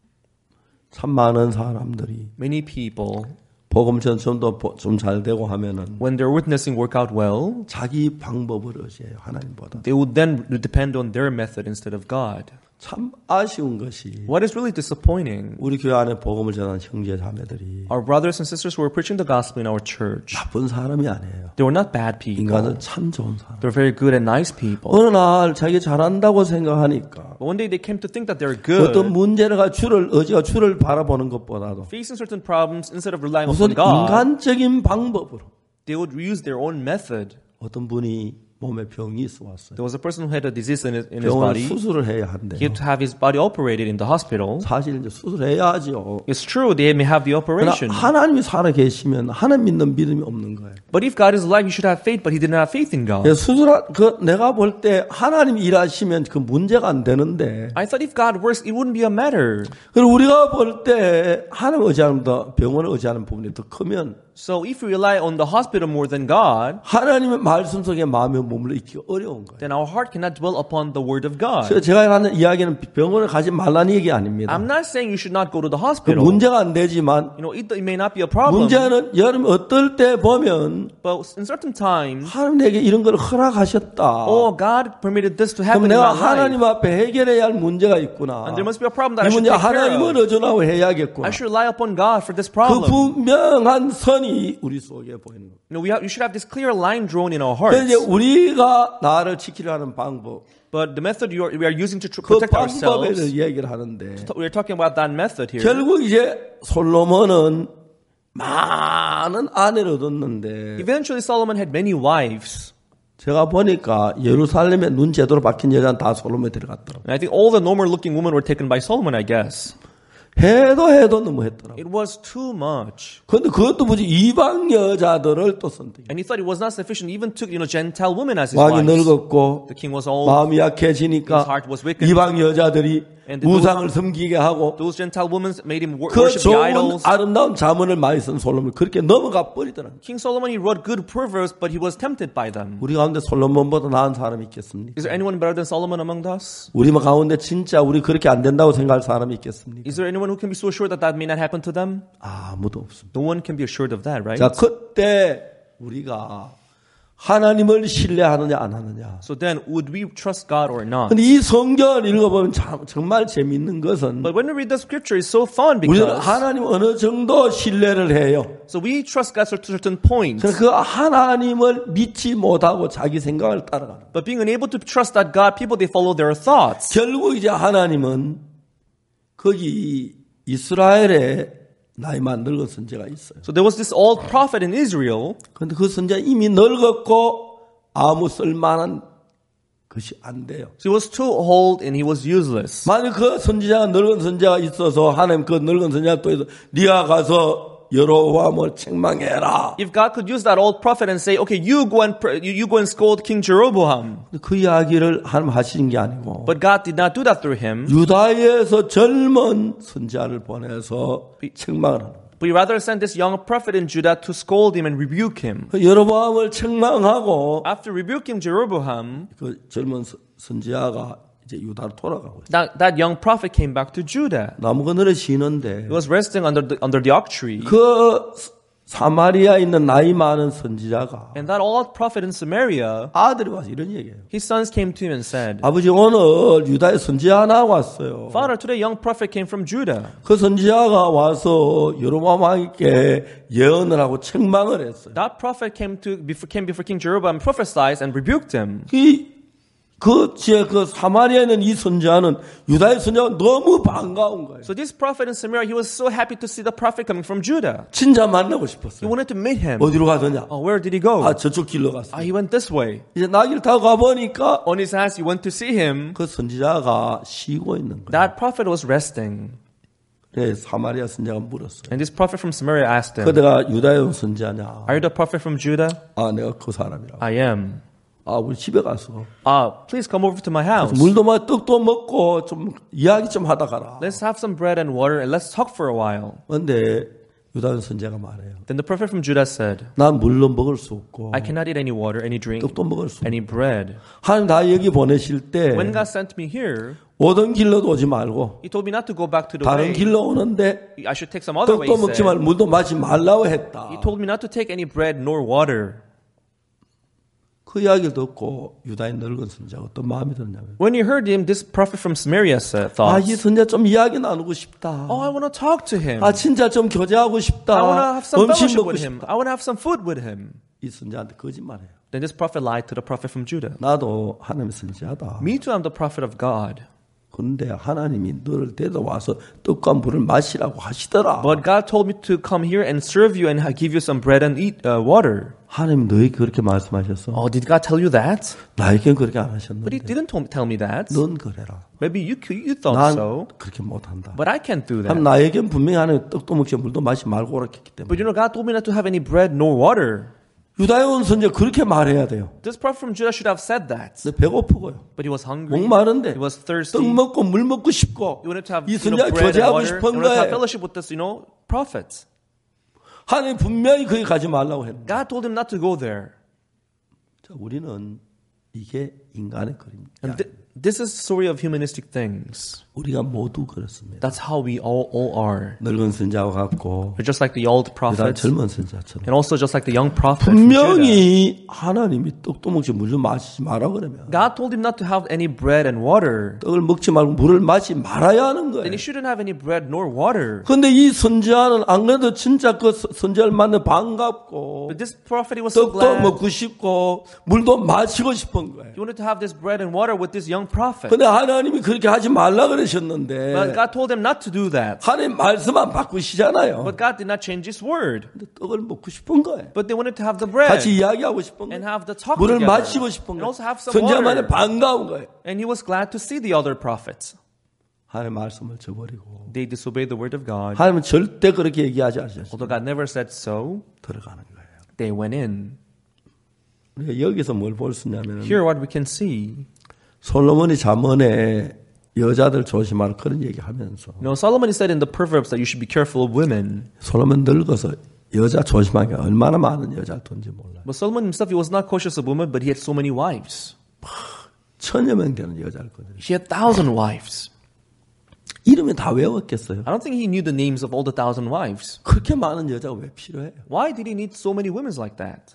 참 많은 사람들이 Many people, 복음 전송도 좀 잘 되고 하면은 when their witnessing work out well, 자기 방법을 의지해요. 하나님보다. they would then depend on their method instead of God. 참 아쉬운 것이 What is really disappointing, 우리 교회 안에 복음을 전하는 형제 자매들이 our brothers and sisters who were preaching the gospel in our church, 나쁜 사람이 아니에요. they were not bad people. 인간은 참 좋은 사람. They're very good and nice people. 어느 날 자기 잘한다고 생각하니까 But one day they came to think that they're 어떤 good. 문제가 의지가 주를 바라보는 것보다도 Facing certain problems, instead of relying 우선 upon God, 인간적인 방법으로 they would use their own method. 어떤 분이 몸에 병이 있어 왔어요. There was a person who had a disease in his 병을 body. 수술을 해야 He 한대요. had to have his body operated in the hospital. 사실 이제 수술해야죠. It's true they may have the 그러나 operation. 하나님이 살아 계시면 하나님 믿는 믿음이 없는 거예요. But if God is alive, you should have faith, but he didn't have faith in God. 내가 볼 때 하나님이 일하시면 그 문제가 안 되는데 I thought if God works, it wouldn't be a matter. 그리고 우리가 볼 때 하나님 의지하는 더 병원을 의지하는 부분이 더 크면 So if we rely on the hospital more than God, 하나님의 말씀 속에 마음에 머물러 있기가 어려운 거예요. then our heart cannot dwell upon the word of God. 그래서 제가 하는 이야기는 병원을 가지 말라는 얘기 아닙니다. I'm not saying you should not go to the 그 hospital. 문제가 안 되지만 You know, it may not be a problem. 문제는 여러분 어떨 때 보면 But in certain times, 하나님에게 이런 걸 허락하셨다. oh, God permitted this to 그럼 happen in 내가 my 하나님 life. 앞에 해결해야 할 문제가 있구나. And there must be a problem that 이 I should 문제 take care 하나님을 of. 의존하고 해야겠구나. I should rely upon God for this 그 problem. 분명한 선이 우리 속에 보이는 거예요. You know, you should have this clear line drawn in our 그래서 hearts. 이제 우리가 나를 지키려는 방법, But the method we are using to 그 protect 방법에 ourselves, 대해서 얘기를 하는데 we're talking about that method here. 결국 이제 솔로몬은 많은 아내를 얻었는데 Eventually, Solomon had many wives. 제가 보니까 예루살렘에 눈 제대로 박힌 여자는 다 솔로몬에 들어갔더라고요. And I think all the normal-looking women were taken by Solomon, I guess. 해도 너무 했더라고요. It was too much. 그런데 그것도 뭐지 이방 여자들을 또 선택해. And he thought it was not sufficient. He even took, Gentile women as his 왕이 wives. 늙었고 The king was old. 마음이 약해지니까 His heart was wicked. 이방 여자들이 And the 우상을 섬기게 하고 Those Gentile women made him 그 worship the 좋은 idols. 아름다운 자문을 많이 쓴 솔로몬을 그렇게 넘어가 버리더라고요. King Solomon, he wrote good proverbs, but he was tempted by them. 우리 가운데 솔로몬보다 나은 사람이 있겠습니까? Is there anyone better than Solomon among us? 우리 가운데 진짜 우리 그렇게 안 된다고 생각할 사람이 있겠습니까? Is there anyone who can be so sure that that may not happen to them? 아무도 없습니다. No one can be assured of that, right? 자, 그때 우리가 하나님을 신뢰하느냐 안 하느냐. So then, would we trust God or not? 근데 이 성경을 읽어보면 정말 재밌는 것은 But when we read the scripture, it's so fun 우리는 because 하나님 어느 정도 신뢰를 해요. so we trust God to certain points. 그래서 그 하나님을 믿지 못하고 자기 생각을 따라가는. But being unable to trust that God, people they follow their thoughts. 결국 이제 하나님은 거기 이스라엘에 나이만 늙은 선지자가 있어요. So there was this old prophet in Israel. 그런데 그 선지자 이미 늙었고 아무 쓸만한 것이 안 돼요. So he was too old and he was useless. 만약 그 선지자가 늙은 선지자가 있어서 하나님 그 늙은 선지자가 또 해서 네가 가서 여로보암을 책망해라. If God could use that old prophet and say, okay, you go and scold King Jeroboam. 그 이야기를 하나님 하시는 게 아니고 But God did not do that through him. 유다에서 젊은 선지자를 보내서 책망을 하는 거예요. But he rather sent this young prophet in Judah to scold him and rebuke him. 여로보암을 책망하고 After rebuking Jeroboam, 그 젊은 선지자가 이제 유다로 돌아가고 있어요. that young prophet came back to Judah. 나무 그늘에 쉬는데 He was resting under the oak tree. 그 사마리아에 있는 나이 많은 선지자가 And that old prophet in Samaria, 아들이 와서 이런 얘기해요. his sons came to him and said, 아버지 오늘 유다에 선지자 하나 왔어요. Father, today a young prophet came from Judah. 그 선지자가 와서 여로보암 왕에게 예언을 하고 책망을 했어요. That prophet came before King Jeroboam, prophesied and rebuked him. 그 사마리아에 있는 이 선지자는 유다의 선지자가 너무 반가운 거예요. So this prophet in Samaria, he was so happy to see the prophet coming from Judah. 진짜 만나고 He 싶었어요. wanted to meet him. 어디로 가더냐? Where did he go? 저쪽 길로 갔어요. He went this way. 이제 나귀를 타고 가보니까 On his ass, he went to see him. 그 선지자가 쉬고 있는 거예요. That prophet was resting. 네, 사마리아 선지자가 물었어요. And this prophet from Samaria asked him, 그대가 유다에 온 선지자냐? Are you the prophet from Judah? 내가 그 사람이라고. I am. 우리 집에 가서 Please come over to my house. 물도 마시고 떡도 먹고 좀 이야기 좀 하다 가라. Let's have some bread and water and let's talk for a while. 근데 유다 선지자가 말해요. Then the prophet from Judah said, 난 물도 먹을 수 없고 I cannot eat any water, any drink, 떡도 먹을 수 없고. any bread. 하나님 나 여기 보내실 때 When God sent me here, 오던 길로도 오지 말고 He told me not to go back to the 다른 way. 길로 오는데 I should take some other way. 떡도 He 먹지 said. 말고 물도 마시지 말라고 했다. He told me not to take any bread nor water. 그 이야기를 듣고 유다의 늙은 선지자가 어떤 마음이 들었냐면 When he heard him, this prophet from Samaria thought, 이 선지자 좀 이야기 나누고 싶다. I want to talk to him. 진짜 좀 교제하고 싶다. I want to have some 음식 fellowship 먹고 with him. 싶다. I want to have some food with him. 이 선지자한테 거짓말해요. Then this prophet lied to the prophet from Judah. 나도 하나님의 선지자다. Me too, I'm the prophet of God. 그런데 하나님이 너를 데려와서 떡과 물을 마시라고 하시더라. But God told me to come here and serve you and give you some bread and eat water. 하나님 너에게 그렇게 말씀하셨어. Did God tell you that? 나에겐 그렇게 안 But 하셨는데 He didn't tell me that. 넌 그래라. Maybe you thought 난 so, 그렇게 못한다. but I can't do 하나님 that. 나에겐 분명히 하나님 떡도 먹지 물도 마시지 말고 오라 했기 때문에 But God told me not to have any bread nor water. 유다에 온 선지자 그렇게 말해야 돼요. This prophet from Judah should have said that. 근데 배고프고요. But he was hungry. 목마른데 He was 떡 thirsty. 먹고 물 먹고 싶고 He wanted to have 이 선지자 bread and 교제하고 water. He 싶은 wanted to have 거예요. fellowship with this, prophet. 하나님 분명히 거기 가지 말라고 했는데 God told him not to go there. 자, 우리는 이게 인간의 그림입니다. And this is the story of humanistic things. 우리가 모두 그렇습니다. That's how we all are. 늙은 선지자와 같고 We're just like the old 그다음 prophets, 젊은 선지자처럼 and also just like the young prophet from Judah. 분명히 하나님이 떡도 먹지 물도 마시지 마라 그러면 God told him not to have any bread and water. 떡을 먹지 말고 물을 마시지 말아야 하는 Then 거예요. he shouldn't have any bread nor water. 그런데 이 선지자는 안 그래도 진짜 그 선지자를 만나 반갑고 But this prophet, he was so 떡도 glad. 먹고 싶고 물도 마시고 싶은 거예요. He wanted to have this bread and water with this young prophet. 근데 하나님이 그렇게 하지 말라 But 그러셨는데 God told him not to do that. 하나님 말씀 안 바꾸시잖아요. But God did not change His word. 근데 떡을 먹고 싶은 거예요. But they wanted to have the bread 같이 이야기하고 싶은 and 거예요. have the talk 물을 together. 마시고 싶은 And 거예요. also have some 선지자만의 water. 반가운 거예요. And he was glad to see the other prophets. 하나님 말씀을 저버리고 They disobeyed the word of God. 하나님은 절대 그렇게 얘기하지 않으셨어요. Although God never said so, 들어가는 거예요. they went in. 우리가 여기서 뭘 볼 수 있냐면 Here what we can see. 솔로몬이 잠언에 여자들 조심하라 그런 얘기하면서 Solomon said in the Proverbs that you should be careful of women. 솔로몬 늙어서 여자 조심하는 게 얼마나 많은 여자를 둔지 몰라요. But Solomon himself, he was not cautious of women, but he had so many wives. 1000여 명 되는 여자를 거든요. He had 1,000 wives. 이름이 다 외웠겠어요. I don't think he knew the names of all the 1,000 wives. 그렇게 많은 여자가 왜 필요해요? Why did he need so many women like that?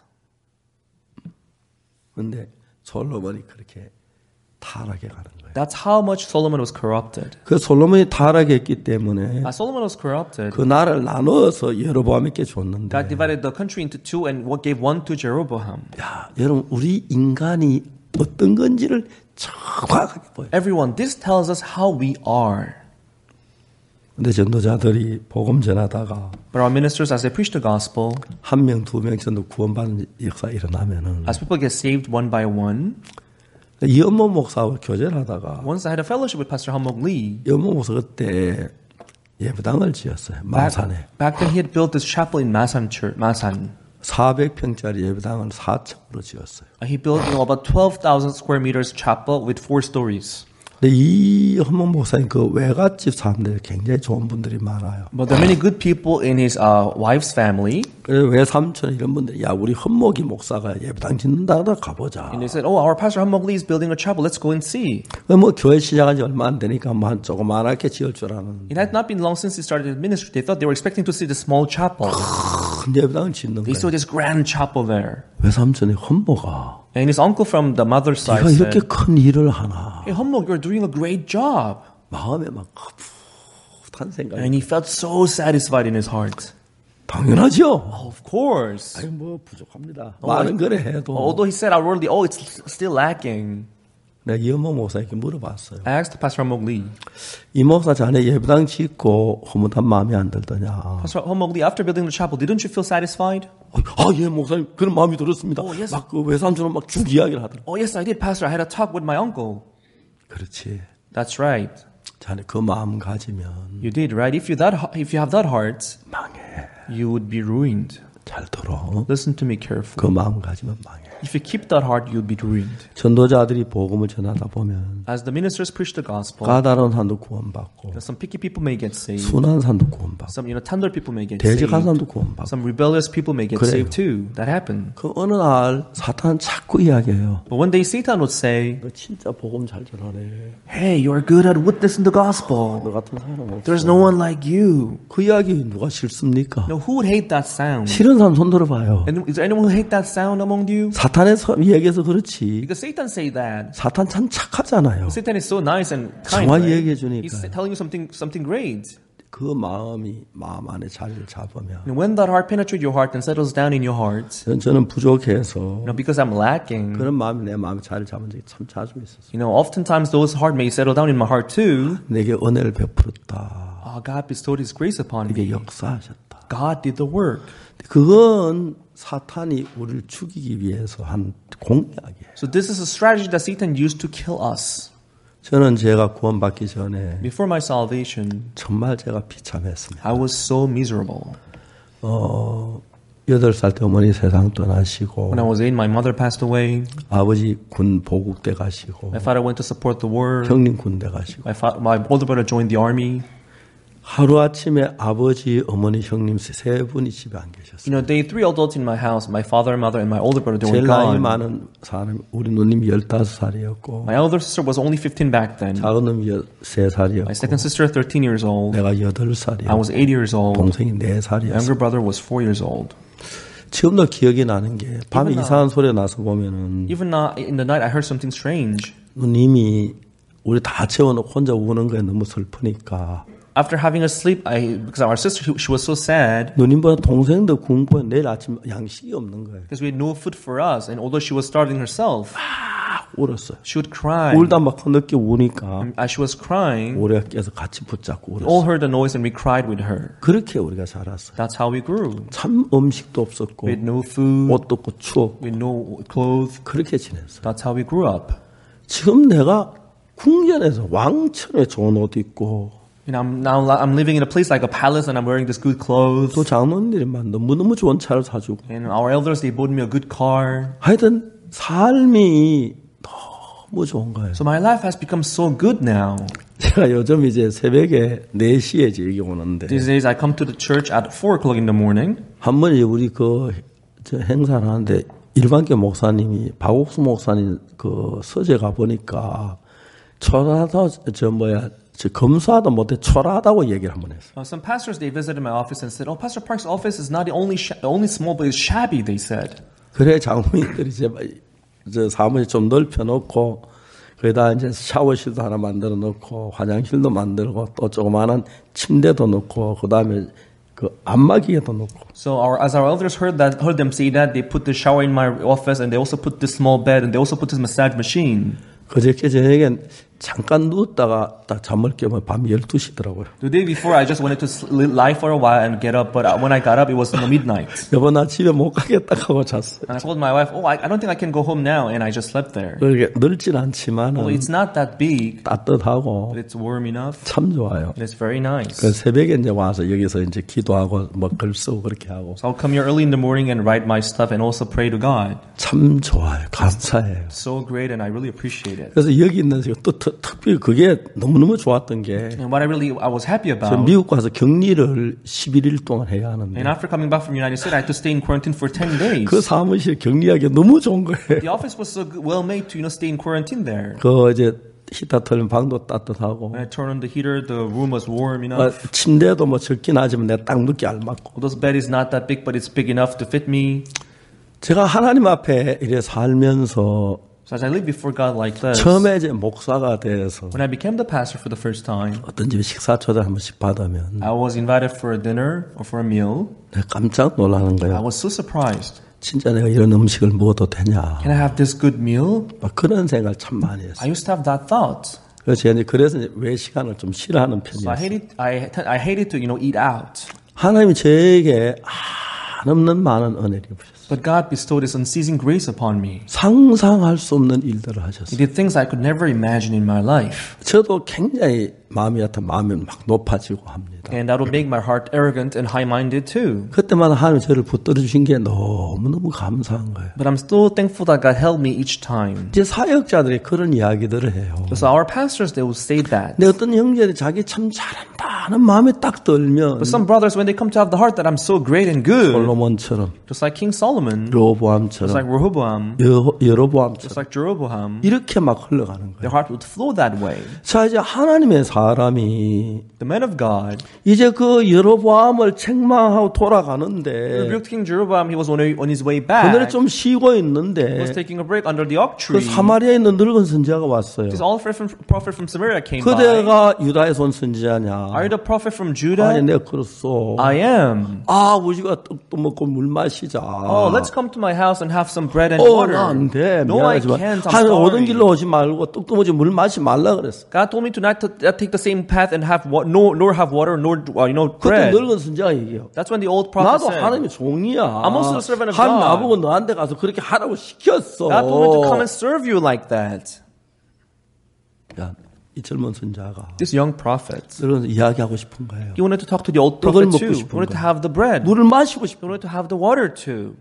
그런데 솔로몬이 그렇게 타락해 가는 거예요. That's how much Solomon was corrupted. 그 솔로몬이 타락했기 때문에 As Solomon was corrupted, 그 나라를 나누어서 여로보암에게 줬는데 God divided the country into two and gave one to Jeroboam. 야, 여러분 우리 인간이 어떤 건지를 정확하게 보여요. Everyone, this tells us how we are. 근데 전도자들이 복음 전하다가 But our ministers, as they preach the gospel, 한 명, 두 명 전도 구원받는 역사 일어나면은 as people get saved one by one, 이연모 목사하고 교제를 하다가 once I had a fellowship with Pastor Han-Mok Lee, 이연모 목사 그때 예배당을 지었어요. 마산에. back then he had built this chapel in Masan Church, Masan. 400평짜리 예배당을 4층으로 지었어요. He built about 12,000 square meters chapel with 4 stories. 근데 이 헌목 목사님 그 외갓집 사람들이 굉장히 좋은 분들이 많아요. But there are many good people in his wife's family. 그래서 외삼촌 이런 분들이 야 우리 헌목이 목사가 예배당 짓는다 가보자. And they said, oh, our pastor Han-Mok Lee is building a chapel. Let's go and see. 뭐 교회 시작한 지 얼마 안 되니까 뭐 한 조그만하게 지을 줄 아는. It had not been long since he started his ministry. They thought they were expecting to see the small chapel. 큰 예배당을 짓는 They 거예요. saw this grand chapel there. 외삼촌이 헌목아. And his uncle from the mother's side 네가 이렇게 said, 큰 일을 하나. hey, Han-Mok, you're doing a great job. 마음에 막 푸릇한 생각이. And he felt so satisfied in his heart. 당연하죠. Oh, of course. 아니 뭐 부족합니다. 많은 거래 해도. Although he said outwardly, oh, it's still lacking. 내가 이연모 목사에게 물어봤어요. I asked Pastor Han-Mok Lee, 이 목사 자네 예배당 짓고 허무한 마음에 안 들더냐. Pastor Han-Mok Lee, after building the chapel, didn't you feel satisfied? 예 목사님 그런 마음이 들었습니다. Oh, yes. 막 그 외삼촌은 막 죽 이야기를 하더라고요. Oh, yes, I did, Pastor. I had a talk with my uncle. 그렇지. That's right. 자네 그 마음 가지면 You did, right? If you have that heart, 망해. you would be ruined. 잘 들어. Listen to me carefully. 그 마음 가지면 망해. If you keep that heart, you'll be ruined. 전도자들이 복음을 전하다 보면 As the ministers preach the gospel, 까다로운 사람도 구원받고 some picky people may get saved. 순한 사람도 구원받고 Some, tender people may get saved. 대적한 사람도 구원받고. Some rebellious people may get 그래요. saved too. That happened. 그 어느 날 사탄 자꾸 이야기해요. But one day Satan would say, 너 진짜 복음 잘 전하네. hey, you're good at witnessing the gospel. 너 같은 사람 없어. There's no one like you. 그 이야기 누가 싫습니까? Now, who would hate that sound? 싫은 사람 손 들어봐요. And is there anyone who hate that sound among you? 사탄의 이야기해서 그렇지. Because Satan say that. 사탄 참 착하잖아요. Satan is so nice and kind. 정확히 Right? 얘기해 He's 주니까 telling you something great. 그 마음이 마음 안에 자리를 잡으면 And when that heart penetrates your heart and settles down in your heart, 저는 부족해서 because I'm lacking, 그런 마음이 내 마음에 자리를 잡은 적이 참 자주 있었어요. oftentimes those heart may settle down in my heart too. 내게 은혜를 베풀었다. God bestowed His grace upon 이게 me. 역사하셨다. God did the work. 그건 사탄이 우리를 죽이기 위해서 한 공약이에요. So this is a strategy that Satan used to kill us. 저는 제가 구원받기 전에 Before my salvation, 정말 제가 비참했습니다. I was so miserable. 8살 때 어머니 세상 떠나시고 When I was 8, my mother passed away. 아버지 군 보국대 가시고 My father went to support the war. 형님 군대 가시고 My older brother joined the army. 하루아침에 아버지, 어머니, 형님 세 분이 집에 안 계셨어요. They had 3 adults in my house. My father, mother, and my older brother. They 제일 were 나이 gone. 많은 사람 우리 누님이 15살이었고 My elder sister was only 15 back then. 작은 놈이 13살이었고 My second sister, 13 years old. 내가 I 8살이었고 was 8 years old. 동생이 My 4살이었어. younger brother was 4 years old. 지금도 기억이 나는 게 밤에 Even 이상한 소리가 나서 보면은 Even in the night, I heard something strange. 누님이 우리 다 채워놓고 혼자 우는 거에 너무 슬프니까 After having a sleep, because our sister, she was so sad 누님보다 동생도 굶고 내일 아침 양식이 없는 거예요. because we had no food for us. And although she was starving herself, 울었어요. she would cry. 울다 막 늦게 우니까 As she was crying, 우리가 깨서 같이 붙잡고 we all 울었어요. heard the noise and we cried with her. 그렇게 우리가 자랐어요. That's how we grew. 참 음식도 없었고 We had no food, 옷도 없고 추웠고 we had no clothes. 그렇게 지냈어요. That's how we grew up. 지금 내가 궁전에서 왕천에 좋은 옷 입고 I'm living in a place like a palace and I'm wearing this good clothes. 또 장로님들이 막 너무너무 좋은 차를 사주고 And our elders, they bought me a good car. 하여튼 삶이 너무 좋은 거예요. So my life has become so good now. 제가 요즘 이제 새벽에 4시에 이제 여기 오는데 These days I come to the church at 4 o'clock in the morning. 한 번 우리 저 행사를 하는데 일반교 목사님이 박옥수 목사님 그 서재 가 보니까 검소하다 못해 초라하다고 얘기를 한번 했어요. Some pastors, they visited my office and said, "Oh, Pastor Park's office is not the only small, but it's shabby." They said. 그래 장로님들이 저 사무실 좀 넓혀놓고 거기다 이제 샤워실도 하나 만들어 놓고 화장실도 만들고 또 조그마한 침대도 놓고 그 다음에 그 안마기에도 놓고. So as our elders heard them say that, they put the shower in my office and they also put this small bed and they also put this massage machine. 그저께 저녁엔 잠깐 누웠다가 딱 잠을 깨면 밤 12시더라고요. The day before, I just wanted to lie for a while and get up, but when I got up, it was in the midnight. 여보 나 집에 못 가겠다 하고 잤어요. And I told my wife, I don't think I can go home now, and I just slept there. 그렇게 넓진 않지만 Well, it's not that big, 따뜻하고 but it's warm enough. 참 좋아요. And it's very nice. 그 새벽에 이제 와서 여기서 이제 기도하고 뭐 글 쓰고 그렇게 하고 So I'll come here early in the morning and write my stuff and also pray to God. 참 좋아요. 감사해요. So great, and I really appreciate it. 그래서 여기 있는 또 특별히 그게 너무너무 좋았던 게 And what I was happy 저 about, 미국 가서 격리를 11일 동안 해야 하는데 and after coming back from the United States, I had to stay in quarantine for 10 days. 그 사무실 격리하기 너무 좋은 거예요. The office was so well made to, stay in quarantine there. 그 이제 히터 틀면 방도 따뜻하고 When I turned on the heater, the room was warm enough. 침대도 뭐 적긴 하지만 내 딱 눕기 알맞고 Well, this bed is not that big, but it's big enough to fit me. 제가 하나님 앞에 이래 살면서 So as I live before God like this, 처음에 이제 목사가 돼서 when I became the pastor for the first time, 어떤 집에 식사 초대 한 번씩 받으면 I was invited for a dinner or for a meal. 내가 깜짝 놀라는 I 거예요. was so surprised. 진짜 내가 이런 음식을 먹어도 되냐. Can I have this good meal? 막 그런 생각을 참 많이 했어요. I used to have that thought. 그래서 이제 외식하는 좀 싫어하는 So I 편이었어요. hated to, eat out. 하나님이 저에게 한없는 많은 은혜를 부셨어요. But God bestowed His unceasing grace upon me. 상상할 수 없는 일들을 He 하셨어요. did things I could never imagine in my life. 저도 굉장히 마음이 막 높아지고 합니다. And that would make my heart arrogant and high-minded too. 그때마다 하나님이 저를 붙들어 주신 게 너무너무 감사한 거예요. But I'm still thankful that God held me each time. 이제 사역자들이 그런 이야기들을 해요. So our pastors, they will say that. 근데 어떤 형제들이 자기 참 잘한다는 마음에 딱 들면 But some brothers, when they come to have the heart that I'm so great and good, 솔로몬처럼 just like King Solomon, just 로보암처럼 like Rehoboam, 여로보암처럼 just like Jeroboam, 이렇게 막 흘러가는 their 거예요. heart would flow that way. 자 이제 하나님의 사람이 The man of God 이제 그 여로보암을 책망하고 돌아가는데 rebuked King Jeroboam. He was on his way 그날에 back. 좀 쉬고 He 있는데 was taking a break under the oak 그 tree. 사마리아에 있는 늙은 선지자가 왔어요. This all prophet from Samaria came by. 그대가 유다에서 온 선지자냐? Are you the prophet from 아니 Judah? 내가 그렇소. I am. 우리가 떡도 먹고 물 마시자. Let's come to my house and have some bread and water. 나 안 돼. No, I 미안하지만 can't. I'm 하늘 오던 sorry. 길로 오지 말고 떡도 먹지 물 마시 말라 그랬어. God told me to not take the same path and have nor have water nor 그때 bread. 늙은 선지자가 얘기해요. That's when the old prophet 나도 said. 하나님의 종이야. I'm also the servant of 하나님 God. 나보고 너한테 가서 그렇게 하라고 시켰어. God told me to come and serve you like that. 야, 이 젊은 선지자가 This young prophet, 그런 이야기하고 싶은 거예요. he wanted to talk to the old 떡을 prophet 먹고 too. He 싶은 wanted to 거예요. have the bread. 물을 마시고 He 싶은 wanted to have the water too.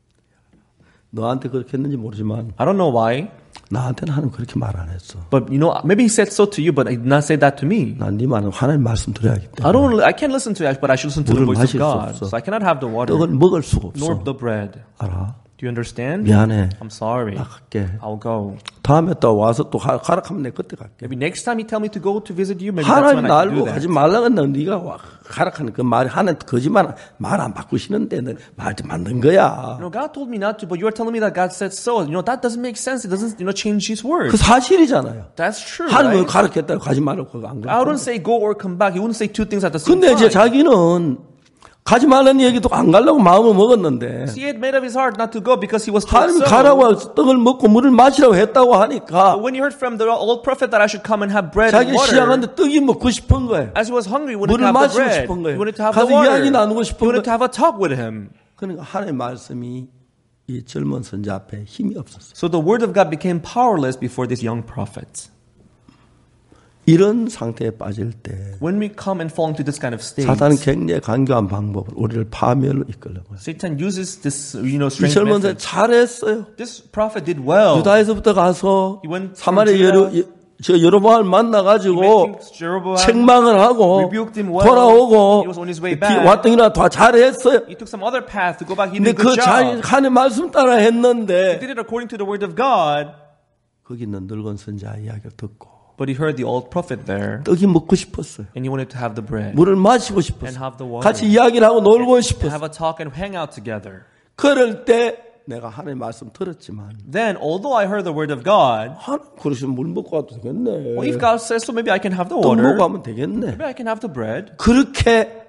너한테 그렇게 했는지 모르지만 I don't know why, 나한테는 하나님 그렇게 말 안 했어. but maybe he said so to you, but he did not say that to me. 난 네 말은 하나님 말씀 들어야기 때문에 I can't listen to it, but I should listen to the 물을 voice 마실 수 of God. 없어. So I cannot have the water 떡을 먹을 수가 nor 없어. the bread. 알아? Do you understand? 미안해. I'm sorry. 나갈게. I'll go. 다음에 또 와서 또 가라 하면 내 그때 갈게. Maybe next time you tell me to go to visit you, maybe that's 하나님 when I can do 날고 that. 가지 말라고 했는데 네가 가라 하는 그 말이 하나님 거짓말 말 안 바꾸시는데 말 좀 만든 거야. God told me not to, but you are telling me that God said so. That doesn't make sense. It doesn't, change His 그 word. 사실이잖아요. That's true, 하나님을 right? 가르쳤다고 가지 말라고 그거 안 I 그랬어. wouldn't say go or come back. He wouldn't say two things at the same 근데 이제 time. 자기는 가지 말라는 얘기도 안 가려고 마음을 먹었는데 He had made up his heart not to go because he was told 하나님 so. 가라고 떡을 먹고 물을 마시라고 했다고 하니까 But when he heard from the old prophet that I should come and have bread and 자기 water, 시작하는데 떡이 먹고 싶은 거예요. as he was hungry, he wanted 물을 to have the 마시고 bread. 싶은 거예요. He wanted to have 가서 the water. 이야기 나누고 He 싶은 wanted to 거예요. have a talk with him. 그러니까 하나님의 말씀이 이 젊은 선자 앞에 힘이 없었어요. So the word of God became powerless before this young prophet. 이런 상태에 빠질 때 When we come and fall into this kind of state, 사단은 굉장히 강교한 방법을 우리를 파멸로 이끌려고 해요. Satan uses this, 이 strange 젊은 선자 method. 잘했어요. This prophet did well. 유다에서부터 가서 He went 사마리아 from Judah. 여로보암을 만나가지고 He met King Jeroboam, 책망을 하고 rebuked him well. 돌아오고 He was on his way back. 왔던 일이나 다 잘했어요. He took some other path to go back. He 근데 did a good job. 하나님 말씀 따라 He 했는데 did it according to the word of God. 거기 있는 늙은 선자 이야기를 듣고 But he heard the old prophet there, 떡이 먹고 싶었어요. and he wanted to have the bread 물을 마시고 and 싶었어요. have the water 같이 이야기를 하고 놀고 and 싶었어요. have a talk and hang out together. 그럴 때 내가 하나님 말씀 들었지만 Then, although I heard the word of God, 하나님 그러시면 물 먹고 와도 되겠네. well, if God says so, maybe I can have the 떡 water. 먹고 하면 되겠네. Maybe I can have the bread. 그렇게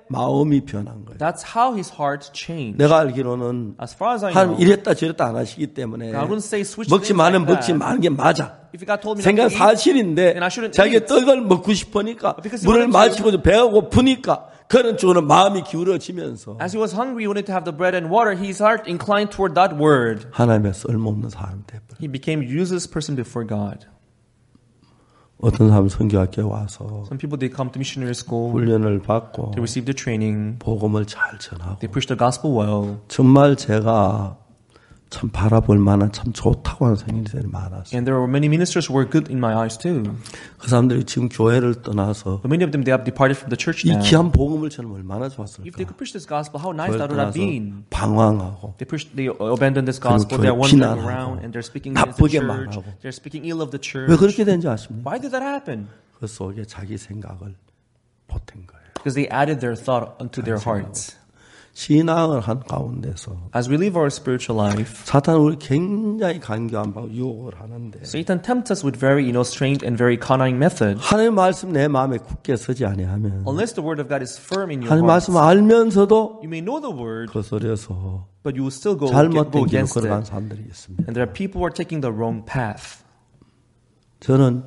마음이 변한 거예요. That's how his heart changed. 내가 알기로는 As far as I 하나님 know, 이랬다 저랬다 안 하시기 때문에 God wouldn't say switch 먹지 things 마는 like 먹지 that. 마는 게 맞아. If God told me not 생각 to eat, 사실인데 then I shouldn't 자기가 eat. 떡을 먹고 싶으니까 Because he 물을 wanted to. 마시고 배가 고프니까 그런 쪽으로 마음이 기울어지면서 As he was hungry, he wanted to have the bread and water. His heart inclined toward that word. 하나님의 쓸모없는 사람 돼버려. He became a useless person before God. 어떤 사람은 선교학교에 와서 Some people, they come to missionary school. 훈련을 받고 They receive the training. 복음을 잘 전하고 They preach the gospel well. 정말 제가 참 바라볼 만한 참 좋다고 하는 선생님들이 많았어요. And there were many ministers who were good in my eyes too. 그 사람들이 지금 교회를 떠나서 But many of them, they have departed from the church 이 now. 귀한 복음을 전하면 얼마나 If they 좋았을까. could preach this gospel, how nice 교회를 that would have 떠나서 been. 방황하고 They abandoned this gospel. 교회 They're wandering 비난하고 around and they're speaking against the 나쁘게 church. 말하고. They're speaking ill of the church. 왜 그렇게 된지 아십니까? Why did that happen? 그 속에 자기 생각을 보탠 거예요. Because they added their thought unto their hearts. 신앙을 한 가운데서 As we live our spiritual life, 사탄은 우리 굉장히 간교한 방 유혹을 하는데 Satan tempts us with very strange and very cunning method. 하나님의 말씀 내 마음에 굳게 서지 아니하면 Unless the word of God is firm in your 하나님의 heart, 말씀 알면서도 you may know the word, 거스려서 but you will still go 잘못된 길로 against 걸어간 it. 사람들이 있습니다. And there are people who are taking the wrong path. 저는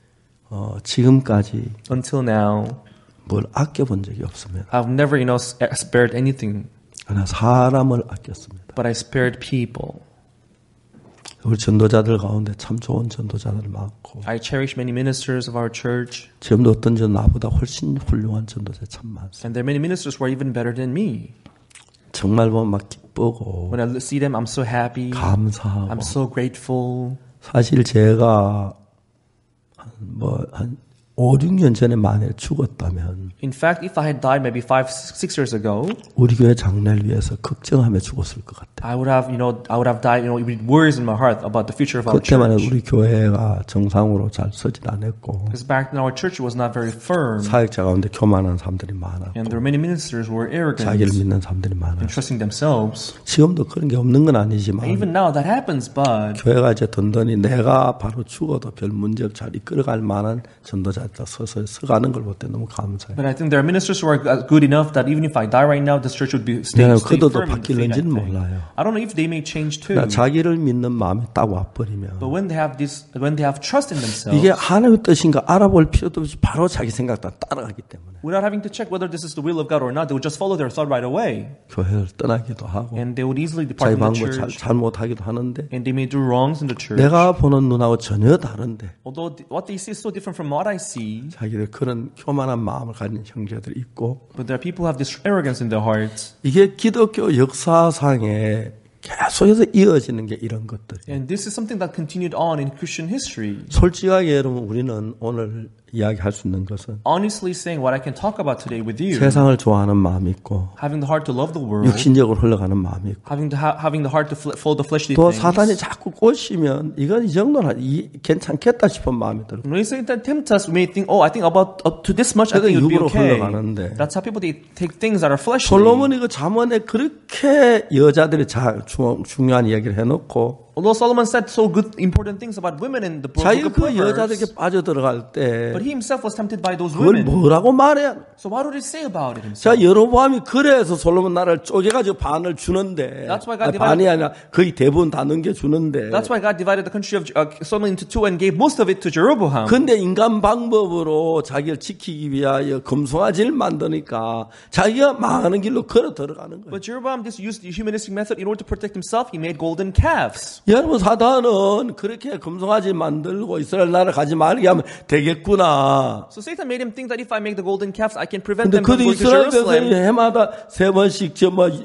지금까지 Until now, 뭘 아껴본 적이 없습니다. I've never, spared anything, 그러나 사람을 아꼈습니다. but I spared people. 우리 전도자들 가운데 참 좋은 전도자들 많고 I cherish many ministers of our church, 지금도 어떤 전 나보다 훨씬 훌륭한 전도자 참 많습니다. and there are many ministers who are even better than me. 정말 보면 막 기쁘고 When I see them, I'm so happy. 감사하고 I'm so grateful. 사실 제가 한 5, 6년 전에 만약에 죽었다면 In fact, if I had died maybe 5, 6 years ago, 우리 교회 장래를 위해서 걱정하며 죽었을 것 같아요. I would have died, with worries in my heart about the future of our 그때만 church. 우리 교회가 정상으로 잘 서질 않았고 Because back then our church was not very firm, 사역자 가운데 교만한 사람들이 많았고 and there were many ministers who were arrogant 자기를 믿는 사람들이 and 많았어요. trusting themselves. 지금도 그런 게 없는 건 아니지만 And even now that happens, but 교회가 이제 든든히 내가 바로 죽어도 별 문제 없이 잘 이끌어갈 만한 전도자들 서가는 걸 볼 때 너무 감사해요. I think there are ministers who are good enough that even if I die right now, this church would stay 그들도 firm in the faith. 바뀔는지는 몰라요. I don't know if they may change too. 자기를 믿는 마음이 딱 와버리면 But when they have trust in themselves, 이게 하나님의 뜻인가 알아볼 필요도 없이 바로 자기 생각 다 따라가기 때문에 without having to check whether this is the will of God or not, they would just follow their thought right away. 교회를 떠나기도 하고 And they would easily depart 자기 from the 방법 church. 잘못하기도 하는데 And they may do wrongs in the church. 내가 보는 눈하고 전혀 다른데 Although what they see is so different from what I see, 자기들 그런 교만한 마음을 가진 형제들이 있고 but there are people who have this arrogance in their hearts. 이게 기독교 역사상에 계속해서 이어지는 게 이런 것들이에요. And this is something that continued on in Christian history. 솔직하게 여러분 우리는 오늘 이야기할 수 있는 것은 Honestly saying, what I can talk about today with you, 세상을 좋아하는 마음이 있고 having the heart to love the world, 육신적으로 흘러가는 마음이 있고 having the heart to follow the fleshly 또 things. 사단이 자꾸 꼬시면 이건 이 정도는 괜찮겠다 싶은 마음이 들고 When Satan tempt us, we may think, I think about up to this much, I think it would be 육으로 okay. 흘러가는데 That's how people they take things that are fleshly. 솔로몬이 그 잠언에 그렇게 여자들이 중요한 이야기를 해놓고 Although Solomon said so good, important things about women in the book 자기가 of 그 Proverbs, 여자들에게 빠져들어갈 때 but he himself was tempted by those 그걸 women. 뭐라고 말해야 So what would he say about it himself? 자, 여로보암이 그래서 솔로몬 나라를 쪼개가지고 반을 주는데 That's why God 반이 아니라 거의 대부분 다 넘겨주는데 That's why God divided the country of Solomon into two and gave most of it to Jeroboam. 근데 인간 방법으로 자기를 지키기 위하여 금송아지를 만드니까 자기가 망하는 길로 걸어 들어가는 거예요. But Jeroboam just used the humanistic method in order to protect himself. He made golden calves. 여러분 사단은 그렇게 금송아지 만들고 이스라엘 나라 가지 말게 하면 되겠구나. So Satan made him think that if I make the golden calves, I can prevent 근데 them from 그도 going to 이스라엘 백성이 Jerusalem. 해마다 3번씩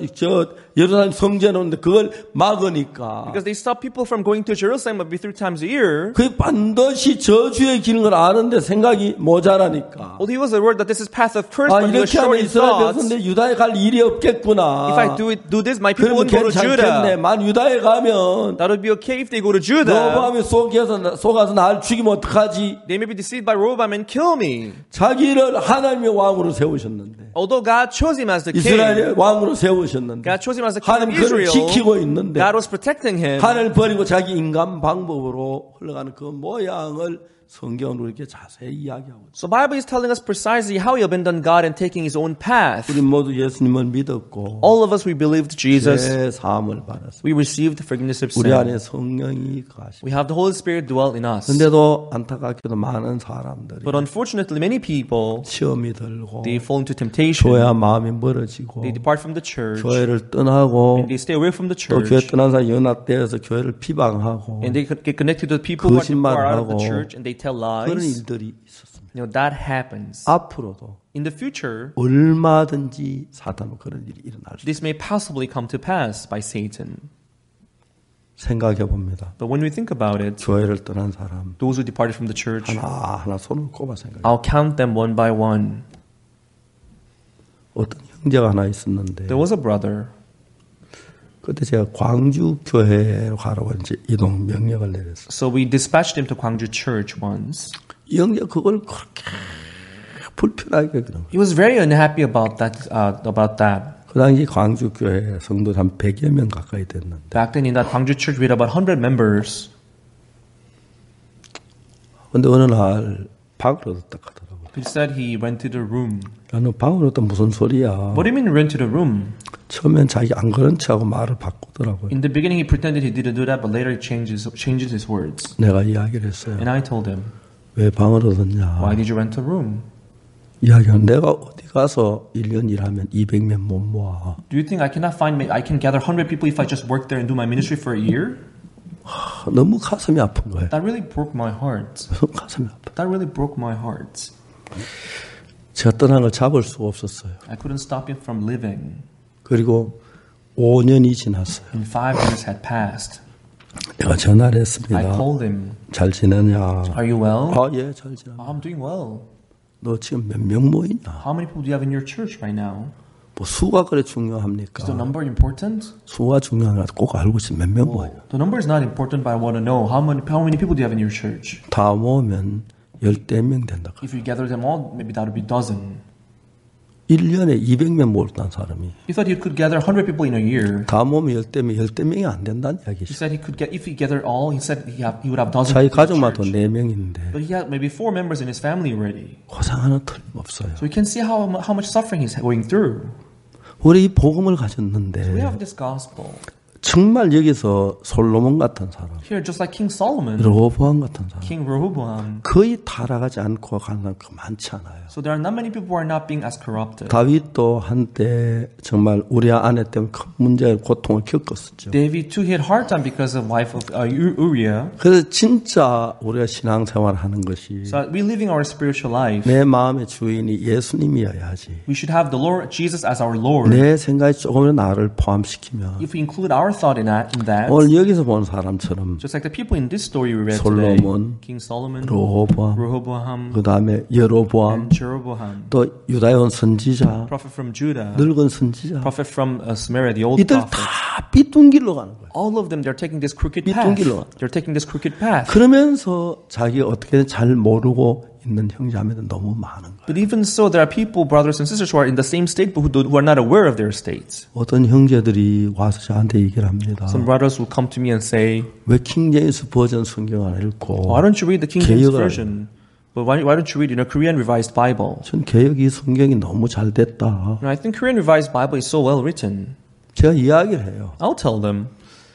예루살렘 성전에 오는데 그걸 막으니까 Because they stop people from going to Jerusalem maybe 3 times a year. 그 반드시 저주의 길인 걸 아는데 생각이 모자라니까. Well, he was aware that this is path of curse, 아 but he was 이렇게 short 하면 in 이스라엘 thoughts. 백성들 유다에 갈 일이 없겠구나. If I do this, my people 그러면 won't go to 괜찮겠네. Judah. 만 유다에 가면 That would be okay if they go to Judah. 여호와함이 속아서 날 죽이면 어떡하지? They may be deceived by Rehoboam and kill me. 자기를 하나님의 왕으로 세우셨는데 Although God chose him as the king, 이스라엘의 왕으로 세우셨는데 God chose him as the king of 하나님 그를 Israel. 지키고 있는데 God was protecting him. 하나님을 버리고 자기 인간 방법으로 흘러가는 그 모양을 성경은 우리에게 자세히 이야기하고 있어요. So Bible is telling us precisely how he abandoned God and taking his own path. 우리 모두 예수님을 믿었고 All of us, we believed Jesus. 죄 사함을 받았습니다. We received forgiveness of 우리 sin. 안에 성령이 가시고 We have the Holy Spirit dwell in us. 근데도 안타깝게도 많은 사람들이 But unfortunately, many people, 시험이 들고 they fall into temptation. 교회와 마음이 멀어지고 They depart from the church. 교회를 떠나고 And they stay away from the 또 교회 church. 떠난 사람이 연합되어서 교회를 비방하고 And they get connected to the people who are out of the 거짓말하고 church and they tell 그런 lies. 일들이 있었습니다. You know, that happens. 앞으로도 In the future, 얼마든지 사탄은 그런 일이 일어날 수 있습니다. this may possibly come to pass by Satan. 생각해 봅니다. But when we think about it, 교회를 떠난 사람 those who departed from the church, 하나 손을 꼽아 생각해. I'll count them one by one. 어떤 형제가 하나 있었는데 There was a brother. 그때 제가 광주 교회로 가라고 이제 이동 명령을 내렸어요. So we dispatched him to Gwangju Church once. 이 형제가 그걸 그렇게 불편하게 그런 거예요. He was very unhappy about that. 그 당시 광주 교회 성도 한 100여 명 가까이 됐는데 Back then in that Gwangju Church, we had about 100 members. 근데 어느 날 방으로 딱 가더라고요. He said he rented a room. 나는 방으로 또 무슨 소리야. What do you mean rented a room? 처음엔 자기 안 그런 척하고 말을 바꾸더라고요. In the beginning, he pretended he didn't do that, but later he changes his words. 내가 이야기를 했어요. And I told him, 왜 방으로 뒀냐. why did you rent a room? 이야기하면 내가 어디 가서 1년 일하면 200명 못 모아. Do you think I can gather 100 people if I just work there and do my ministry for a year? 너무 가슴이 아픈 거예요. That really broke my heart. 너무 가슴이 아파. That really broke my heart. 제가 떠난 걸 잡을 수가 없었어요. I couldn't stop him from living. 그리고 5년이 지났어요. And 5 years had passed. 내가 전화를 I 했습니다. told him, 잘 지내냐? are you well? 예, 잘 지내. I'm doing well. 너 지금 몇 명 모이냐? How many people do you have in your church right now? 뭐 수가 그래 중요합니까? Is the number important? 수가 중요한 거 꼭 알고 있으면 몇 명 모여. The number is not important, but I want to know how many people do you have in your church? 다 모으면 10명 된다. If you gather them all, maybe that would be a dozen. 1년에 200명 모았다는 사람이 He thought he could gather 100 people in a year. 다 모으면 10명이 안 된다는 He 이야기죠. said he could get, if he gathered all, he said he would have dozens. 자기 people in 가족마다 the church. 4명인데 But he had maybe 4 members in his family already. 고생하는 틀림없어요. So you can see how much suffering he's going through. 우리 이 복음을 We 가졌는데 have this gospel. 정말 여기서 솔로몬 같은 사람, Here, just like King Solomon, 르호보암 같은 사람 King Rehoboam. 거의 타락하지 않고 가는 사람 많지 않아요. So there are not many people who are not being as corrupted. 다윗도 한때 정말 우리 아내 때문에 큰 문제, 고통을 겪었었죠. David too, he had hard time because of wife of Uriah. 그래서 진짜 우리가 신앙생활을 하는 것이 So we living our spiritual life. 내 마음의 주인이 예수님이어야지. We should have the Lord Jesus as our Lord. 내 생각이 조금이라도 나를 포함시키면 If we include our thought in that, 오늘 여기서 본 사람처럼 just like the people in this story we read today, 솔로몬, King Solomon, 르호보암, Rehoboam, 그 다음에 여로보암, and Jeroboam, 또 유다에 온 선지자, prophet from Judah, 늙은 선지자, prophet from Samaria, the old 이들 prophet. 다 삐뚤 길로 가는 거예요. All of them, they're taking this crooked 삐뚤 path. 길로. They're taking this crooked path. 그러면서 자기가 어떻게든 잘 모르고 있는 형제자매들 너무 많은 거예요. But even so, there are people, brothers and sisters, who are in the same state but who are not aware of their states. 어떤 형제들이 와서 저한테 얘기를 합니다. Some brothers will come to me and say, 왜 킹제임스 버전 성경 안 읽고 why don't you read the King James 개혁을 Version? But why don't you read Korean Revised Bible? 전 개혁이 성경이 너무 잘 됐다. And I think Korean Revised Bible is so well written. 제가 이야기를 해요. I'll tell them.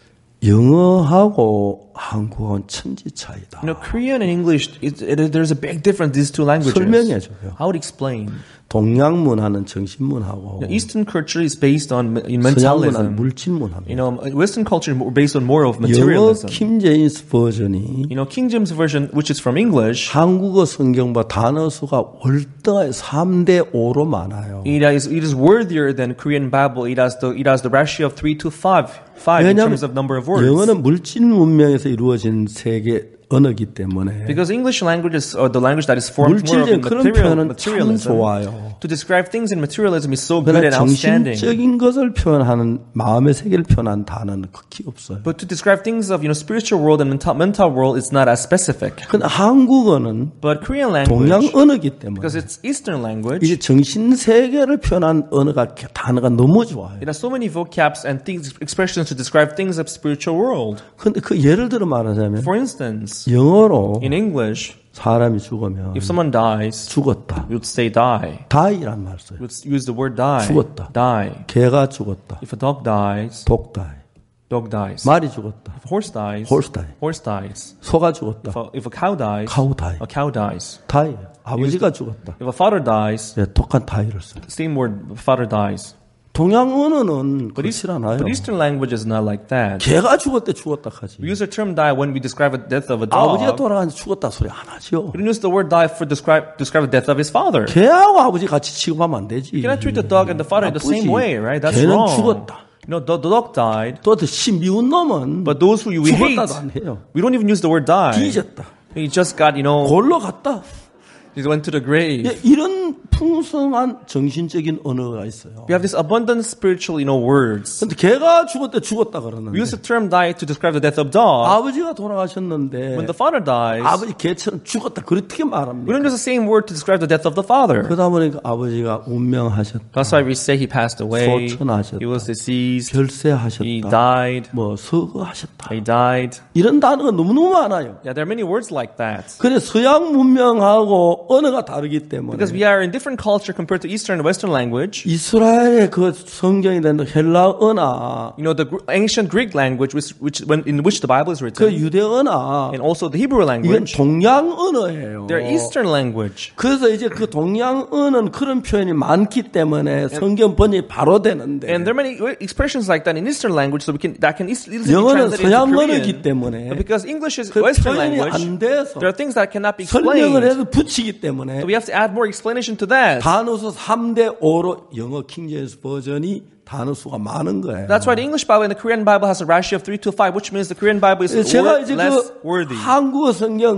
영어하고 한국어는 천지 차이다. You know, Korean and English, there's a big difference these two languages. 설명해 줘요. I would explain. 동양 문화는 정신문화고 Eastern culture is based on 서양 문화는 mentalism. 물질문화입니다. You know, Western culture is based on more of 영어 materialism. 킹제임스 버전이 You know, King James Version, which is from English, 한국어 성경보다 단어 수가 월등하게 3대 5로 많아요. it is worthier than Korean Bible. It has the ratio of 3 to 5 in 왜냐하면 terms of number of words. 영어는 물질 문명에서 이루어진 세계 언어이기 때문에 Because English language is the language that is formed more of 물질적인 in 그런 표현은 참 materialism. 좋아요. To describe things in materialism is so good 그러나 and outstanding. 정신적인 것을 표현하는 마음의 세계를 표현한 단어는 극히 없어요. But to describe things of spiritual world and mental world, it's not as specific. 그러나 한국어는 But Korean 동양 language, 언어이기 때문에 because it's Eastern language, 이제 정신 세계를 표현한 단어가 너무 좋아요. it has so many vocabs and things, expressions to describe things of spiritual world. 근데 그 예를 들어 말하자면 For instance, 영어로 in English, 사람이 죽으면 If someone dies, 죽었다. we would say die. die란 말 써요. We would use the word die. 죽었다. Die. 개가 죽었다. If a dog dies, 독 die. dog dies. 말이 죽었다. If a horse dies, horse die. horse dies. 소가 죽었다. If a cow dies, cow die. a cow dies. die. 아버지가 죽었다. If a father dies, 네, 독한 die를 써요. same word, father dies. 동양 언어는 그렇지 않아요. But Eastern language is not like that. 개가 죽을 때 죽었다 하지. We use the term die when we describe the death of a 아버지가 dog. 돌아가서 죽었다 소리 안 하죠. We don't use the word die for describe the death of his father. 개하고 아버지 같이 취급하면 안 되지. You cannot treat the dog and the father in the same way, right? That's 개는 wrong. 죽었다. You know, the dog died, 또 미운 놈은 but those who we hate, 죽었다도 안 해요. we don't even use the word die. 뒤졌다. He just got, 골로 갔다. he went to the grave. 예, 이런 풍성한 정신적인 언어가 있어요. We have this abundant spiritual, words. 근데 개가 죽을 때 죽었다 그러는데 We use the term die to describe the death of dog. 아버지가 돌아가셨는데 When the father dies, 아버지 개처럼 죽었다 그렇게 we 말합니다. don't use the same word to describe the death of the father. 그러다 보니까 아버지가 운명하셨다. That's why we say he passed away. 소천하셨다. He was deceased. 별세하셨다. He died. 뭐 서거하셨다. He died. 이런 단어가 너무너무 많아요. Yeah, there are many words like that. 그래 서양 문명하고 언어가 다르기 때문에 Because we are in different culture compared to Eastern and Western language. 이스라엘의 그 성경이 된 헬라어나 The ancient Greek language, in which the Bible is 그 written, 유대어나 and also the Hebrew 이건 language, 동양 언어예요. they're Eastern language. 그래서 이제 그 동양 언어는 그런 표현이 많기 때문에 성경 번역이 바로 되는데 And there are many expressions like that in Eastern language, so that can easily be 영어는 translated 서양 into 언어이기 Korean. 때문에 But because English is 그 Western 표현이 language, 안 돼서 there are things that cannot be 설명을 explained. 해서 붙이기 때문에 So we have to add more explanation to that. 단어수 3대 5로 영어 킹제임스 버전이 단어수가 많은 거예요. That's why the English Bible and the Korean Bible has a ratio of 3 to 5, which means the Korean Bible is 제가 이제 less 그 worthy. 한국어 성경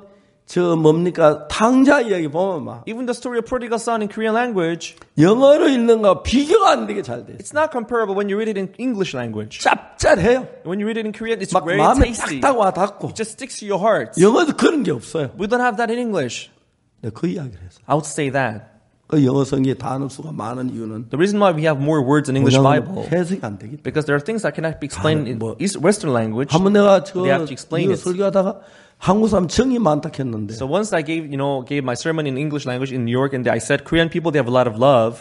탕자 이야기 보면 막 Even the story of prodigal son in Korean language, 영어로 읽는 거 비교가 안 되게 잘 돼. it's not comparable when you read it in English language. 짭짤해요. When you read it in Korean, it's 막 very 마음에 tasty. 딱딱 와 닿고. It just sticks to your heart. 영어도 그런 게 없어요. We don't have that in English. 네, 그 이야기를 했어요. I would say that. 그 영어 성경에 단어 수가 많은 이유는 The reason why we have more words in English Bible, 해석이 안 되기 때문에. because there are things that cannot be explained in 뭐, Western language. 한번 내가 They have to explain 이거 it. 설교하다가 한국 사람 정이 많다 했는데 So once I gave my sermon in English language in New York, and I said Korean people, they have a lot of love,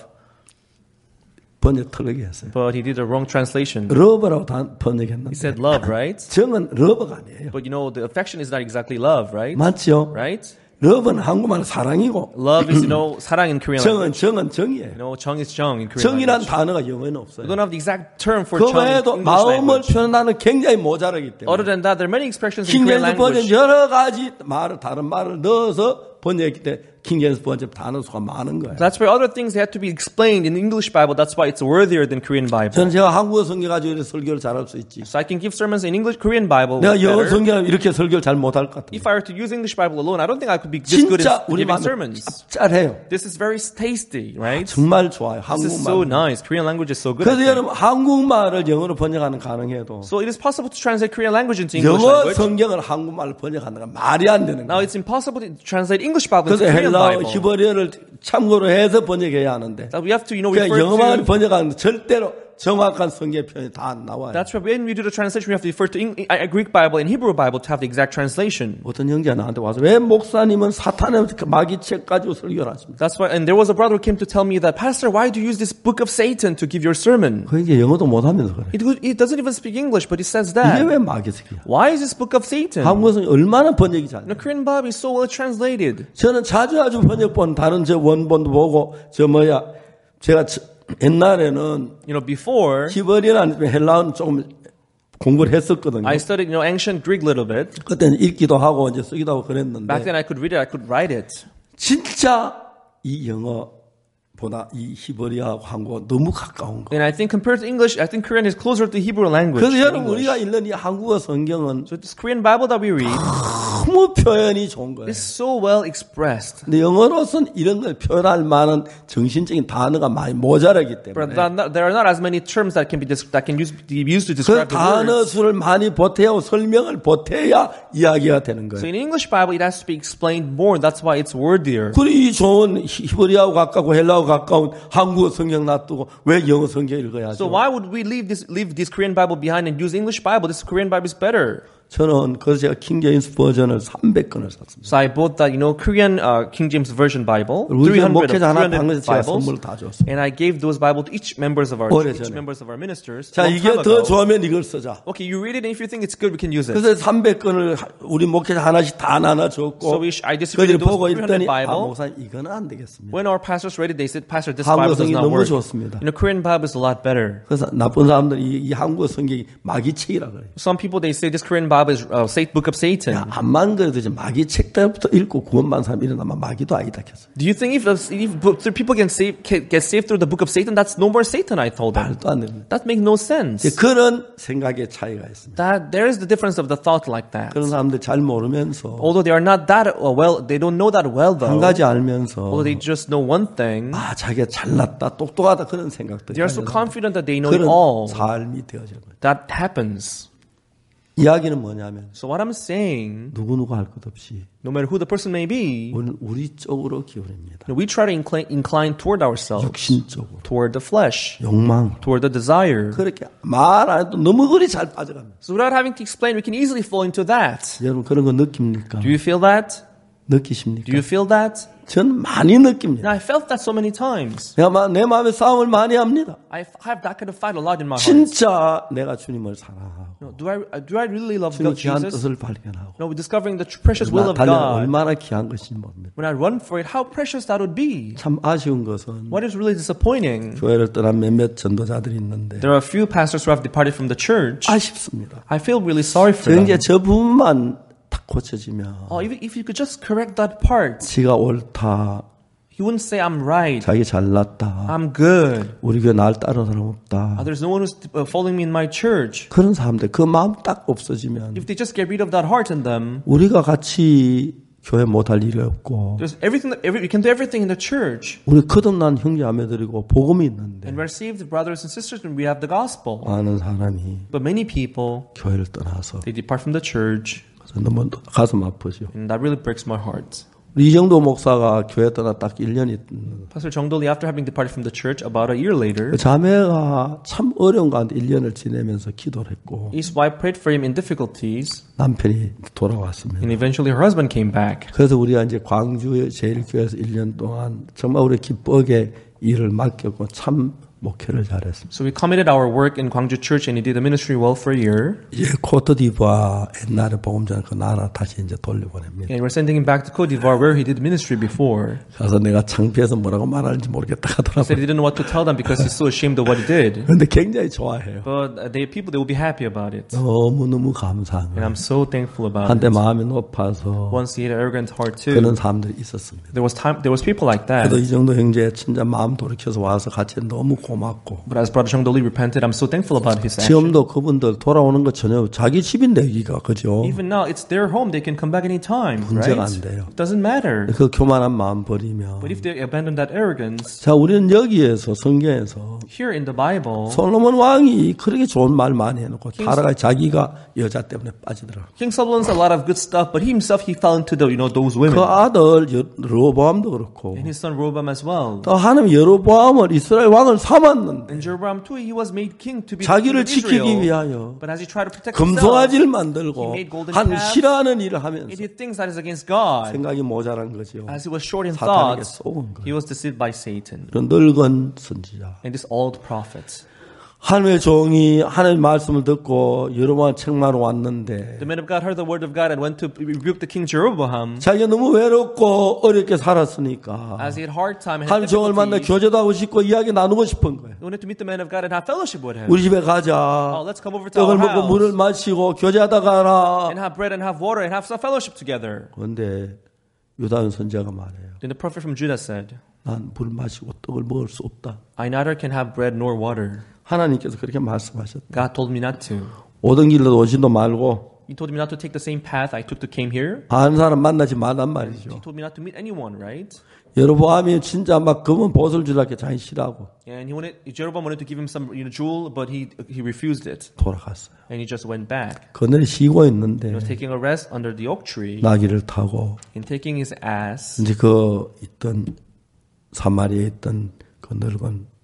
번역 틀리게 했어요. but he did a wrong translation. 러브라고 He 번역했는데 said love, right? 정은 러브가 아니에요. But the affection is not exactly love, right? 맞죠? Right? 러브는 한국말 사랑이고 Love is, 사랑 in Korean language. 정은 정이에요. 정 is 정 in Korean 정이란 language. 단어가 영어에는 없어요. We don't have the exact term for 그 정 in 외에도 English 마음을 language. 표현하는 굉장히 모자라기 때문에 Other than that, there are many expressions in Korean 킹제임스 버전 language. 여러 가지 다른 말을 넣어서 번역했기 때문에 킹제임스 버전 단어 수가 많은 거예요. That's why other things had to be explained in the English Bible. That's why it's worthier than Korean Bible. 저는 제가 한국어 성경 가지고 이렇게 설교를 잘할 수 있지. So I can give sermons in English, Korean Bible 내가 영어 better. 성경 이렇게 설교를 잘 못할 것 같아요. If I were to use English Bible alone, I don't think I could be this good 진짜 at 우리 giving 마음에 sermons. 짭짤해요. This is very tasty, right? 정말 좋아요. This is so 한국말. nice. Korean language is so good. 그래서 여러분 한국말을 영어로 번역하는 가능해도 So it is possible to translate Korean language into English 영어 language. 성경을 한국말로 번역하는 건 말이 안 되는 Now 거예요. it's impossible to translate English Bible 그래서 into Korean 헬라어, Bible. 히브리어를 참고로 해서 번역해야 하는데 So we have to, 그냥 refer 영어만 to. 번역하는 절대로 정확한 성경 표현이 다 안 나와요. That's why when we do the translation, we have to refer to Greek Bible and Hebrew Bible to have the exact translation. 어떤 형제가 나한테 와서 왜 목사님은 사탄의 마귀책 가지고 설교를 하십니까? That's why, and there was a brother who came to tell me that, Pastor, why do you use this book of Satan to give your sermon? 그 이제 영어도 못하면서 그래. He doesn't even speak English, but he says 이게 that. 왜 마귀책이야? Why is this book of Satan? 한국어는 얼마나 번역이 잘 돼? The Korean Bible is so well translated. 저는 자주 번역 본 다른 원본도 보고 제가 옛날에는 Before, 히브리어나 헬라어는 조금 공부를 했었거든요. I studied, ancient Greek a little bit. 그때는 읽기도 하고 이제 쓰기도 하고 Back 그랬는데 then I could read it, I could write it. 진짜 이 영어보다 이 히브리어하고 한국어 너무 가까운 거. And I think compared to English, I think Korean is closer to Hebrew language. 그래서 than 여러분 English. 우리가 읽는 이 한국어 성경은 So this Korean Bible that we read 너무 표현이 좋은 거예요. is so well expressed. 근데 영어로서는 이런 걸 표현할 만한 정신적인 단어가 많이 모자라기 But 때문에 there are not as many terms that can be used to 그 describe the 단어 words. 수를 많이 보태고 설명을 보태야 이야기가 되는 So 거예요. in English Bible, it has to be explained more. That's why it's worthier. 그리고 이 좋은 히브리어하고 가깝고 헬라어하고 가까운 한국어 성경 놔두고 왜 영어 성경 읽어야죠? So why would we leave this Korean Bible behind and use English Bible? This Korean Bible is better. 저는 그래서 제가 킹제임스 버전을 300권을 샀습니다. So I bought that, Korean King James Version Bible, 우리 300 목회자 하나 300 방에서 제가 Bibles, 선물을 다 줬어요. and I gave those Bibles to each members of our ministers. 자, a long 이게 time 더 ago. 좋아하면 이걸 쓰자. Okay, you read it, and if you think it's good, we can use it. 그래서 300권을 우리 목회자 하나씩 다 나눠줬고 So I 그들이 distributed those 보고 300 있더니 Bible. 목사님 이거는 안 되겠습니다. When our pastors read it, they said, Pastor, this 한국어 Bible does 성경이 not 너무 work. 좋습니다. Korean Bible is a lot better. 그래서 나쁜 사람들이 이 한국어 성경이 마귀책이라 그래요. Some people, they say this Korean Bible is book of Satan. 암만 그래도 이제 마귀책 때부터 읽고 구원받은 사람이 일어나면 마귀도 아니다 했어요. Do you think if people get saved through the book of Satan, that's no more Satan, I told them. 말도 안 됩니다. That makes no sense. 그런 생각의 차이가 있습니다. That there is the difference of the thought like that. 그런 사람들 잘 모르면서 Although they are not that they don't know that well though. 한 가지 알면서 Although they just know one thing, 자기가 잘났다 똑똑하다 그런 생각들이 they are so confident that they know it 그런 all. 삶이 되어지는 거예요. That happens. 이야기는 뭐냐면 So what I'm saying, 누구누구 할 것 없이 no matter who the person may be, 우리 쪽으로 기울입니다. we try to incline toward ourselves, 육신적으로 toward the flesh, 욕망 toward the desire. 그렇게 말 안 해도 너무 그리 잘 빠져갑니다. So without having to explain, we can easily fall into that. 여러분 그런 거 느낍니까? Do you feel that? 느끼십니까? Do you feel that? 전 많이 느낍니다. Now, I felt that so many times. 내 마음에 싸움을 많이 합니다. I have that kind of fight a lot in my heart. 진짜 내가 주님을 사랑하고 Do I really love 주님의 God, 귀한 Jesus? 뜻을 발견하고 No, discovering the precious will of 달려 God. 얼마나 귀한 것인지 모릅니다. When I run for it, how precious that would be. 참 아쉬운 것은 What is really disappointing? 교회를 떠난 몇몇 전도자들이 있는데 There are a few pastors who have departed from the church. 아쉽습니다. I feel really sorry for them. 이제 저 부분만 딱 고쳐지면 Even if you could just correct that part, 지가 옳다, you wouldn't say I'm right, 자기 잘났다, I'm good. 우리 교회 날 따르는 사람 없다. There's no one who's following me in my church. 그런 사람들 그 마음 딱 없어지면 If they just get rid of that heart in them, 우리가 같이 교회 못할 일이 없고 there's we can do everything in the church. 우리 거듭난 형제자매들이고 복음이 있는데 And we're saved brothers and sisters when we have the gospel. 많은 사람이 But many people, 교회를 떠나서 they depart from the church, 너무 가슴 아프죠. and that really breaks my heart. 이정도 목사가 교회 떠나 딱 1년이 Pastor Jong Do Lee, after having departed from the church, about a year later, 그 자매가 참 어려운 가운데 1년을 지내면서 기도를 했고 his wife prayed for him in difficulties, 남편이 돌아왔습니다. and eventually her husband came back. 그래서 우리가 이제 광주 제일교회에서 1년 동안 정말 우리 기쁘게 일을 맡겼고 참 목회를 잘했습니다. So we committed our work in Gwangju Church, and he did the ministry well for a year. 이제 코트디부아 옛날에 복음전 그 나라 다시 이제 돌려보냅니다. And we're sending him back to Cote d'Ivoire, where he did ministry before. 가서 내가 창피해서 뭐라고 말하는지 모르겠다 He said 하더라고요. he didn't know what to tell them because he's so ashamed of what he did. 그런데 굉장히 좋아해요. But they will be happy about it. 너무너무 And 감사한 I'm so thankful about 한때 it. 마음이 높아서 Once he had an arrogant heart 그런 too. 사람들이 있었습니다. There was people like that. 그래도 이 정도 형제 진짜 마음 돌이켜서 와서 같이 너무 고맙고 But as Brother Jong Do Lee repented, I'm so thankful about his action. 지금도 그분들 돌아오는 거 전혀 자기 집인데 여기가 그죠? Even now, it's their home. They can come back anytime, 문제가 right? 안 돼요. It doesn't matter. 그 교만한 마음 버리면 But if they abandon that arrogance, 자 우리는 여기에서 성경에서 here in the Bible, 솔로몬 왕이 그렇게 좋은 말 많이 해놓고 타라가 자기가 여자 때문에 빠지더라고. King Solomon said a lot of good stuff, but he himself, he fell into the, those 그 women. 아들 여로보암도 그렇고 And his son Rehoboam as well. 또 하나님 여로보암을 이스라엘 왕을 삼았는데 And Jeroboam too, he was made king to be 자기를 king of 지키기 Israel. 위하여 But as he tried to protect himself, 금송아지를 he 만들고 made golden 한 calves. 싫어하는 일을 하면서 He did things that is against God. 생각이 모자란 거죠. As he was short in 사탄에게 thoughts, 속은 he 거예요. was deceived by Satan. 그런 늙은 선지자. And this old prophet. 하나님의 종이 하나님의 말씀을 듣고 여러분 책마로 왔는데 The man of God heard the word of God and went to rebuke the king Jeroboam. 자기가 너무 외롭고 어렵게 살았으니까 As he had hard time and had 하나님 종을 만나 difficulties, 교제도 하고 싶고 이야기 나누고 싶은 거예요. he wanted to meet the man of God and have fellowship with him. 우리 집에 가자. Let's come over to our 떡을 먹고 house 물을 마시고 교제하다 가라. and have bread and have water and have some fellowship together. 그런데 유다인 선지자가 말해요. Then the prophet from Judah said, 난 물 마시고 떡을 먹을 수 없다. I neither can have bread nor water. 하나님께서 그렇게 말씀하셨다. God told me not to. 오던 길로 오지도 말고 He told me not to take the same path I took to came here. 아는 사람 만나지 말란 He 말이죠. told me not to meet anyone, right? 여로보암이 진짜 막 금은 보석을 주려고 자기 싫어하고 And Jeroboam wanted to give him some jewel, but he refused it. 돌아갔어요. And he just went back. 그늘에 쉬고 있는데 He was taking a rest under the oak tree 나귀를 타고 and taking his ass. 이제 그 있던 사마리아에 있던 그 늙은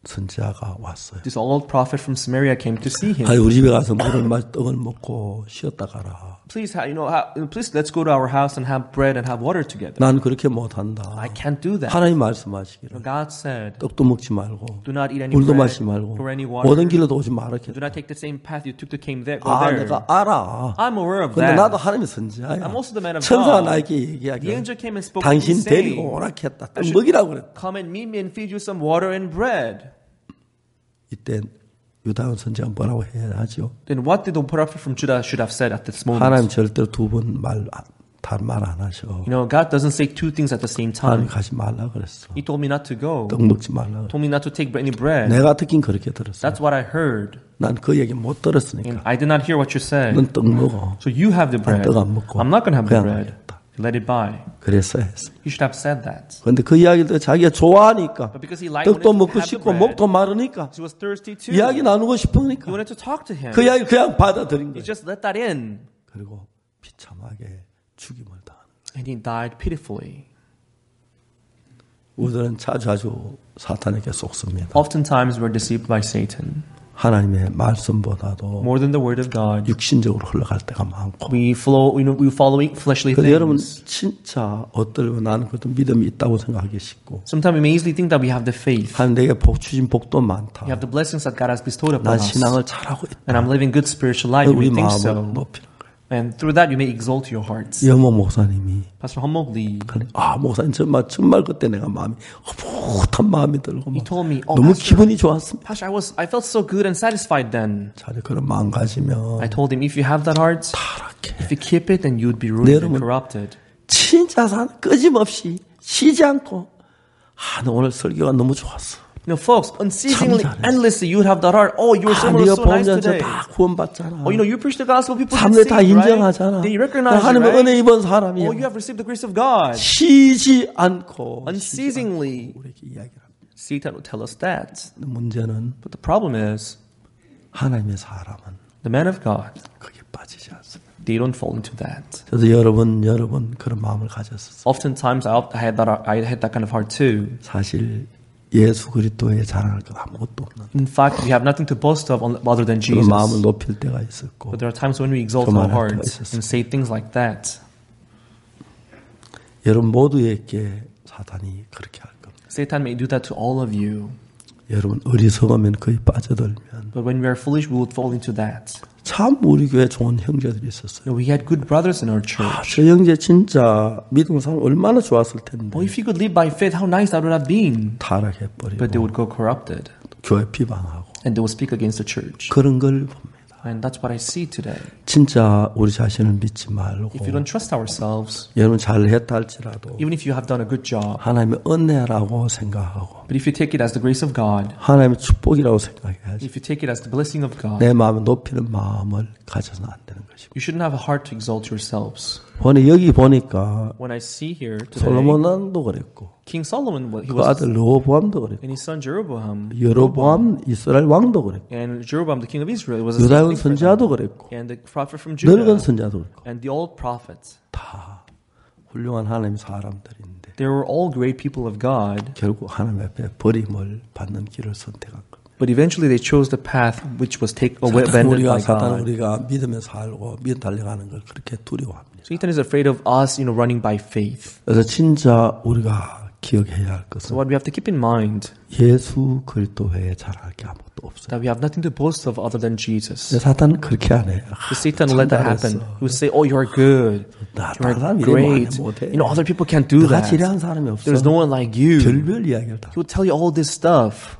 선지자가 왔어요. This old prophet from Samaria came to see him. 아니 우리 집에 가서 물을 마시 떡을 먹고 쉬었다 가라. Please, please let's go to our house and have bread and have water together. 난 그렇게 못한다. I can't do that. 하나님 말씀하시기를 God said, 떡도 먹지 말고 do not eat any 물도 bread 마시지 말고 or any water. 모든 길로도 오지 말라 Do 했다. not take the same path you took to came there. Go 아 there. 내가 알아. I'm aware of 근데 that. 나도 하나님의 선지자야. I'm also the man of 천사가 God. 나에게 The 얘기하기를 angel came and spoke to me 당신 데리고 saying, 오라 했다. 떡 먹이라고 그랬다. come and meet me and feed you some water and bread. 이때 유다온 선지자가 뭐라고 해야 하죠? Then what did the prophet from Judah should have said at this moment? 하나님 절대로 두 번 말 안 하셔. You know, God doesn't say two things at the same 하나님 time. 가지 말라 그랬어. He told me not to go. 떡 먹지 말라. Told me not to take any bread. 내가 듣긴 그렇게 들었어. That's what I heard. 난 그 얘기 못 들었으니까. And I did not hear what you said. 넌 떡 먹어. So you have the bread. 떡 안 먹고 I'm not going to have the 그냥 bread. 가겠다. Let it by. 그랬어야 했어. You should have said that. 그런데 그 이야기를 자기가 좋아하니까 But because he liked 떡도 wanted to 먹고 have the 싶고 bread, 목도 마르니까 he was thirsty too. 이야기 나누고 싶으니까 He wanted to talk to him. 그 이야기 그냥 받아들인 He 거예요. just let that in. 그리고 비참하게 죽임을 당하는 거예요. And he died pitifully. 우리들은 자주 사탄에게 속습니다. Oftentimes we're deceived by Satan. 하나님의 말씀보다도 More than the word of God. 육신적으로 흘러갈 때가 많고 We follow fleshly 근데 여러분 things. 진짜 어떨고 나는 그래도 믿음이 있다고 생각하기 쉽고 Sometimes we may easily think that we have the faith. 하나님 내게 복 주신 복도 많다. We have the blessings that God has bestowed 난 upon us. 신앙을 잘하고 있다. And I'm living good spiritual life. You 우리 may think 마음을 so. 높이는 거예요. And through that you may exalt your hearts. 여모 목사님이 Pastor Hamok Lee, 아 목사님 정말 그때 내가 마음이 흐뭇한 마음이 들고 he 막 told me, oh, 너무 Pastor, 기분이 좋았습니다. Pastor, I felt so good and satisfied then. 자네 그런 마음 가지면 I told him, if you have that heart, 타락해. if you keep it, then you would be ruined and 여러분, corrupted. 진짜 끊임없이 쉬지 않고 나 오늘 설교가 너무 좋았어. You know, folks, unceasingly, 참 잘했어. endlessly, you would have that heart. Oh, your sermon 네가 was so nice 보면 today. 다 구원받잖아. Oh, you know, you preach the gospel, people get 사람들 다 saved, right? 인정하잖아. They recognize you, 하나님의 right? 은혜 입은 사람이야. Oh, you have received the grace of God. 쉬지 않고 Unceasingly, 우리에게 이야기를 합니다. Satan will tell us that. 문제는 But the problem is, 하나님의 사람은 the man of God, 그게 빠지지 않습니다. they don't fall into that. 저도 여러분 그런 마음을 가졌었어요. Oftentimes, I had that kind of heart too. 사실 예수 그리스도에 자랑할 것 아무것도 없는 In fact, we have nothing to boast of other than 그런 Jesus. 마음을 높일 때가 있었고 But there are times when we exalt 그만할 our 때가 hearts 있었어요. and say things like that. 여러분 모두에게 사단이 그렇게 할 겁니다. Satan may do that to all of you. 여러분 어리석으면 거의 빠져들면 But when we are foolish, we would fall into that. 참 우리 교회 좋은 형제들이 있었어요. You know, we had good brothers in our church. 저 형제 진짜 믿음 사람 얼마나 좋았을 텐데 Well, if you could live by faith, how nice that would have been. 타락해버리고 But they would go corrupted. 교회 비방하고 And they would speak against the church. 그런 걸 봅니다. And that's what I see today. 진짜 우리 자신을 믿지 말고 If we don't trust ourselves, 여러분 잘했다 할지라도 even if you have done a good job, 하나님의 은혜라고 생각하고 but if you take it as the grace of God, 하나님의 축복이라고 생각해야지 if you take it as the blessing of God, 내 마음을 높이는 마음을 가져서는 안 되는 것이고 you shouldn't have a heart to exalt yourselves. 오늘 여기 보니까 When I see here today, 솔로몬 왕도 그랬고 King Solomon, he 그 was, 아들 르호보암도 그랬고 and his son Jeroboam, 여로보암 이스라엘 왕도 그랬고 and Jeroboam, the king of Israel, was a 유다온 same thing for them. 선지자도 그랬고 And the prophet from Judah, 늙은 선지자도 그랬고 and the old prophets. 다 훌륭한 하나님 사람들인데 They were all great people of God, 결국 하나님 앞에 버림을 받는 길을 선택한 겁니다. but eventually they chose the path which was 사탄 abandoned by 사탄 God. 우리가 믿음에 살고 믿음 달려가는 걸 그렇게 두려워합니다. Satan is afraid of us, running by faith. 그래서 진짜 우리가 기억해야 할 So 것은 what we have to keep in mind 예수 그리스도 외에 잘할 게 아무것도 없어요. that we have nothing to boast of other than Jesus. 근데 사탄은 그렇게 안 해요. The Satan will let that happen. He will say, "Oh, you are good. 나 You are 다른 사람 이래 great. 못해. Other people can't do 너가 that. 지뢰한 사람이 없어. There's no one like you." 별별 이야기를 다. He will tell you all this stuff.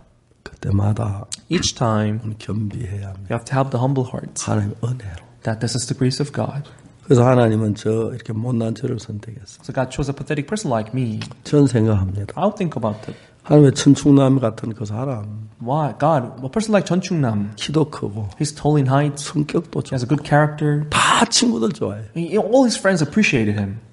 그때마다 Each time, 겸비해야 합니다. you have to have the humble heart 하나님의 은혜로. that this is the grace of God. 그래서 하나님은 이렇게 못난 저를 선택했어요. So God chose a pathetic person like me. 전 생각합니다. I'll think about that. 하나님의 천충남 같은 그 사람 Why? God, a person like Chun Chung-nam, 키도 크고 he's tall in height, 성격도 he has a 좋고 good character. 다 친구들 좋아해요. All his friends appreciated him.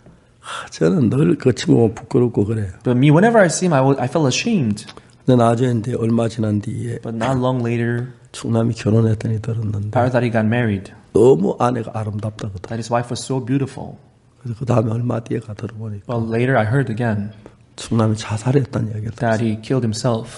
저는 늘 그 친구가 부끄럽고 그래요. But me, whenever I see him, I felt ashamed. 근데 나중에 이제 얼마 지난 뒤에 But not long later, 충남이 결혼했더니 들었는데 I heard that he got married, 너무 아내가 아름답다거든. that his wife was so beautiful. 그래서 그 다음에 얼마 뒤에 가 들어보니까 Well, later I heard again 충남이 자살했다는 이야기를 that 들었어요. he killed himself.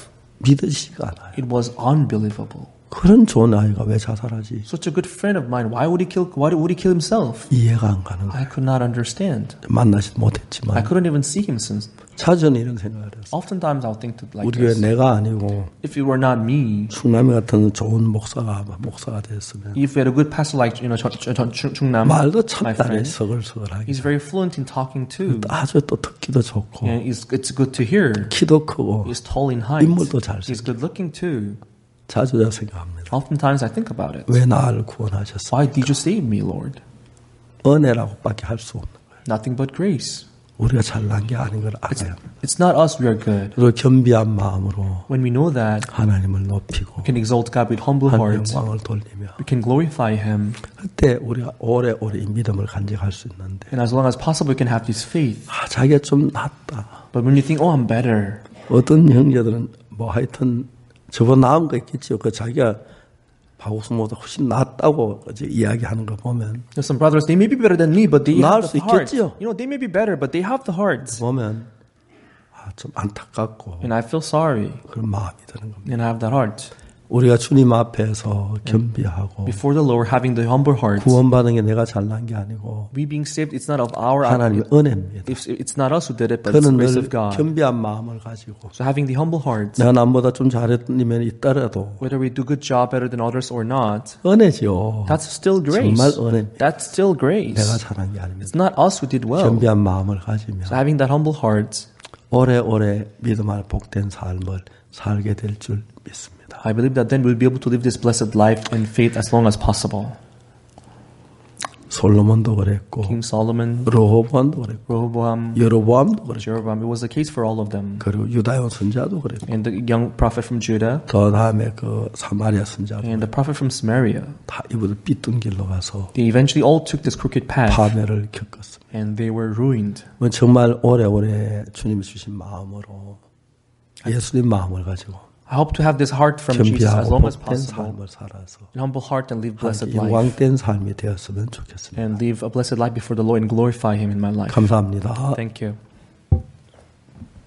믿어지지가 않아요. It was unbelievable. 그런 좋은 아이가 왜 자살하지? Such a good friend of mine. Why would he kill himself? 이해가 안 가는 거예요. I could not understand. 만나지도 I 못했지만 couldn't even see him since. 자주는 이런 생각을 했어요. Oftentimes I'll think like 우리 교회 this. 내가 아니고 If it were not me, 충남이 같은 좋은 목사가 됐으면 if we had a good pastor like Chungnam, 말도 my 참 잘해 friend, 서글서글하게 he's very fluent in talking too. 아주 또 듣기도 좋고 And it's good to hear. 키도 크고 He's tall in height. 인물도 He's 잘생겨. good looking too. 자주 제가 생각합니다. Oftentimes I think about it. 왜 나를 구원하셨어? Why did you save me, Lord? 은혜라고밖에 할 수 없는 거예요. Nothing but grace. 우리가 잘난 게 아닌 걸 알아요. It's not us we are good. 그리고 겸비한 마음으로 When we know that, 하나님을 높이고 we can exalt God with humble 하나님의 heart. 영광을 돌리며 We can glorify Him. 그때 우리가 오래오래 이 믿음을 간직할 수 있는데 And as long as possible, we can have this faith. 자기가 좀 낫다. But when you think, oh, I'm better, 어떤 형제들은 뭐 하여튼 저보다 나은 거 있겠죠. 그 자기가 바구스보다 훨씬 낫다고 이제 이야기하는 거 보면 there's some brothers, they may be better than me, but they have 나을 수 the heart. 있겠지요. You know, they may be better, but they have the heart. 보면 좀 안타깝고 And I feel sorry. 그런 마음이 드는 겁니다. And I have that heart. 우리가 주님 앞에서 겸비하고 Before the Lord, having the humble heart, 구원받은 게 내가 잘난 게 아니고 we being saved, it's not of our 하나님의 은혜입니다. it's not us who did it, but it's the 그는 grace 늘 of God. 겸비한 마음을 가지고 So having the humble heart, 내가 남보다 좀 잘했던 면이 있더라도 whether we do good job better than others or not, 은혜죠. that's still grace. 정말 은혜입니다. That's still grace. 내가 잘한 게 아닙니다. It's not us who did well. 겸비한 마음을 가지며 So having that humble heart, 오래오래 믿음 안에 복된 삶을 살게 될 줄 믿습니다. I believe that then we'll be able to live this blessed life in faith as long as possible. 솔로몬도 그랬고 King Solomon, 르호보암도 그랬고 Rehoboam, 여로보암도 그랬고 Jeroboam, it was the case for all of them. 그리고 유다요 선자도 그랬고 And the young prophet from Judah 더 다음에 그 사마리아 선자도 and the prophet from Samaria, 다 이분들 삐뚤 길로 가서 they eventually all took this crooked path 파멸을 겪었습니다. and they were ruined. 정말 오래오래 주님이 주신 마음으로 예수님 마음을 가지고 I hope to have this heart from Jesus as 겸비하고 long as 복된 possible, 삶을 살아서 an humble heart and live blessed life, 영광된 삶이 되었으면 좋겠습니다. and live a blessed life before the Lord and glorify Him in my life. 감사합니다. Thank you.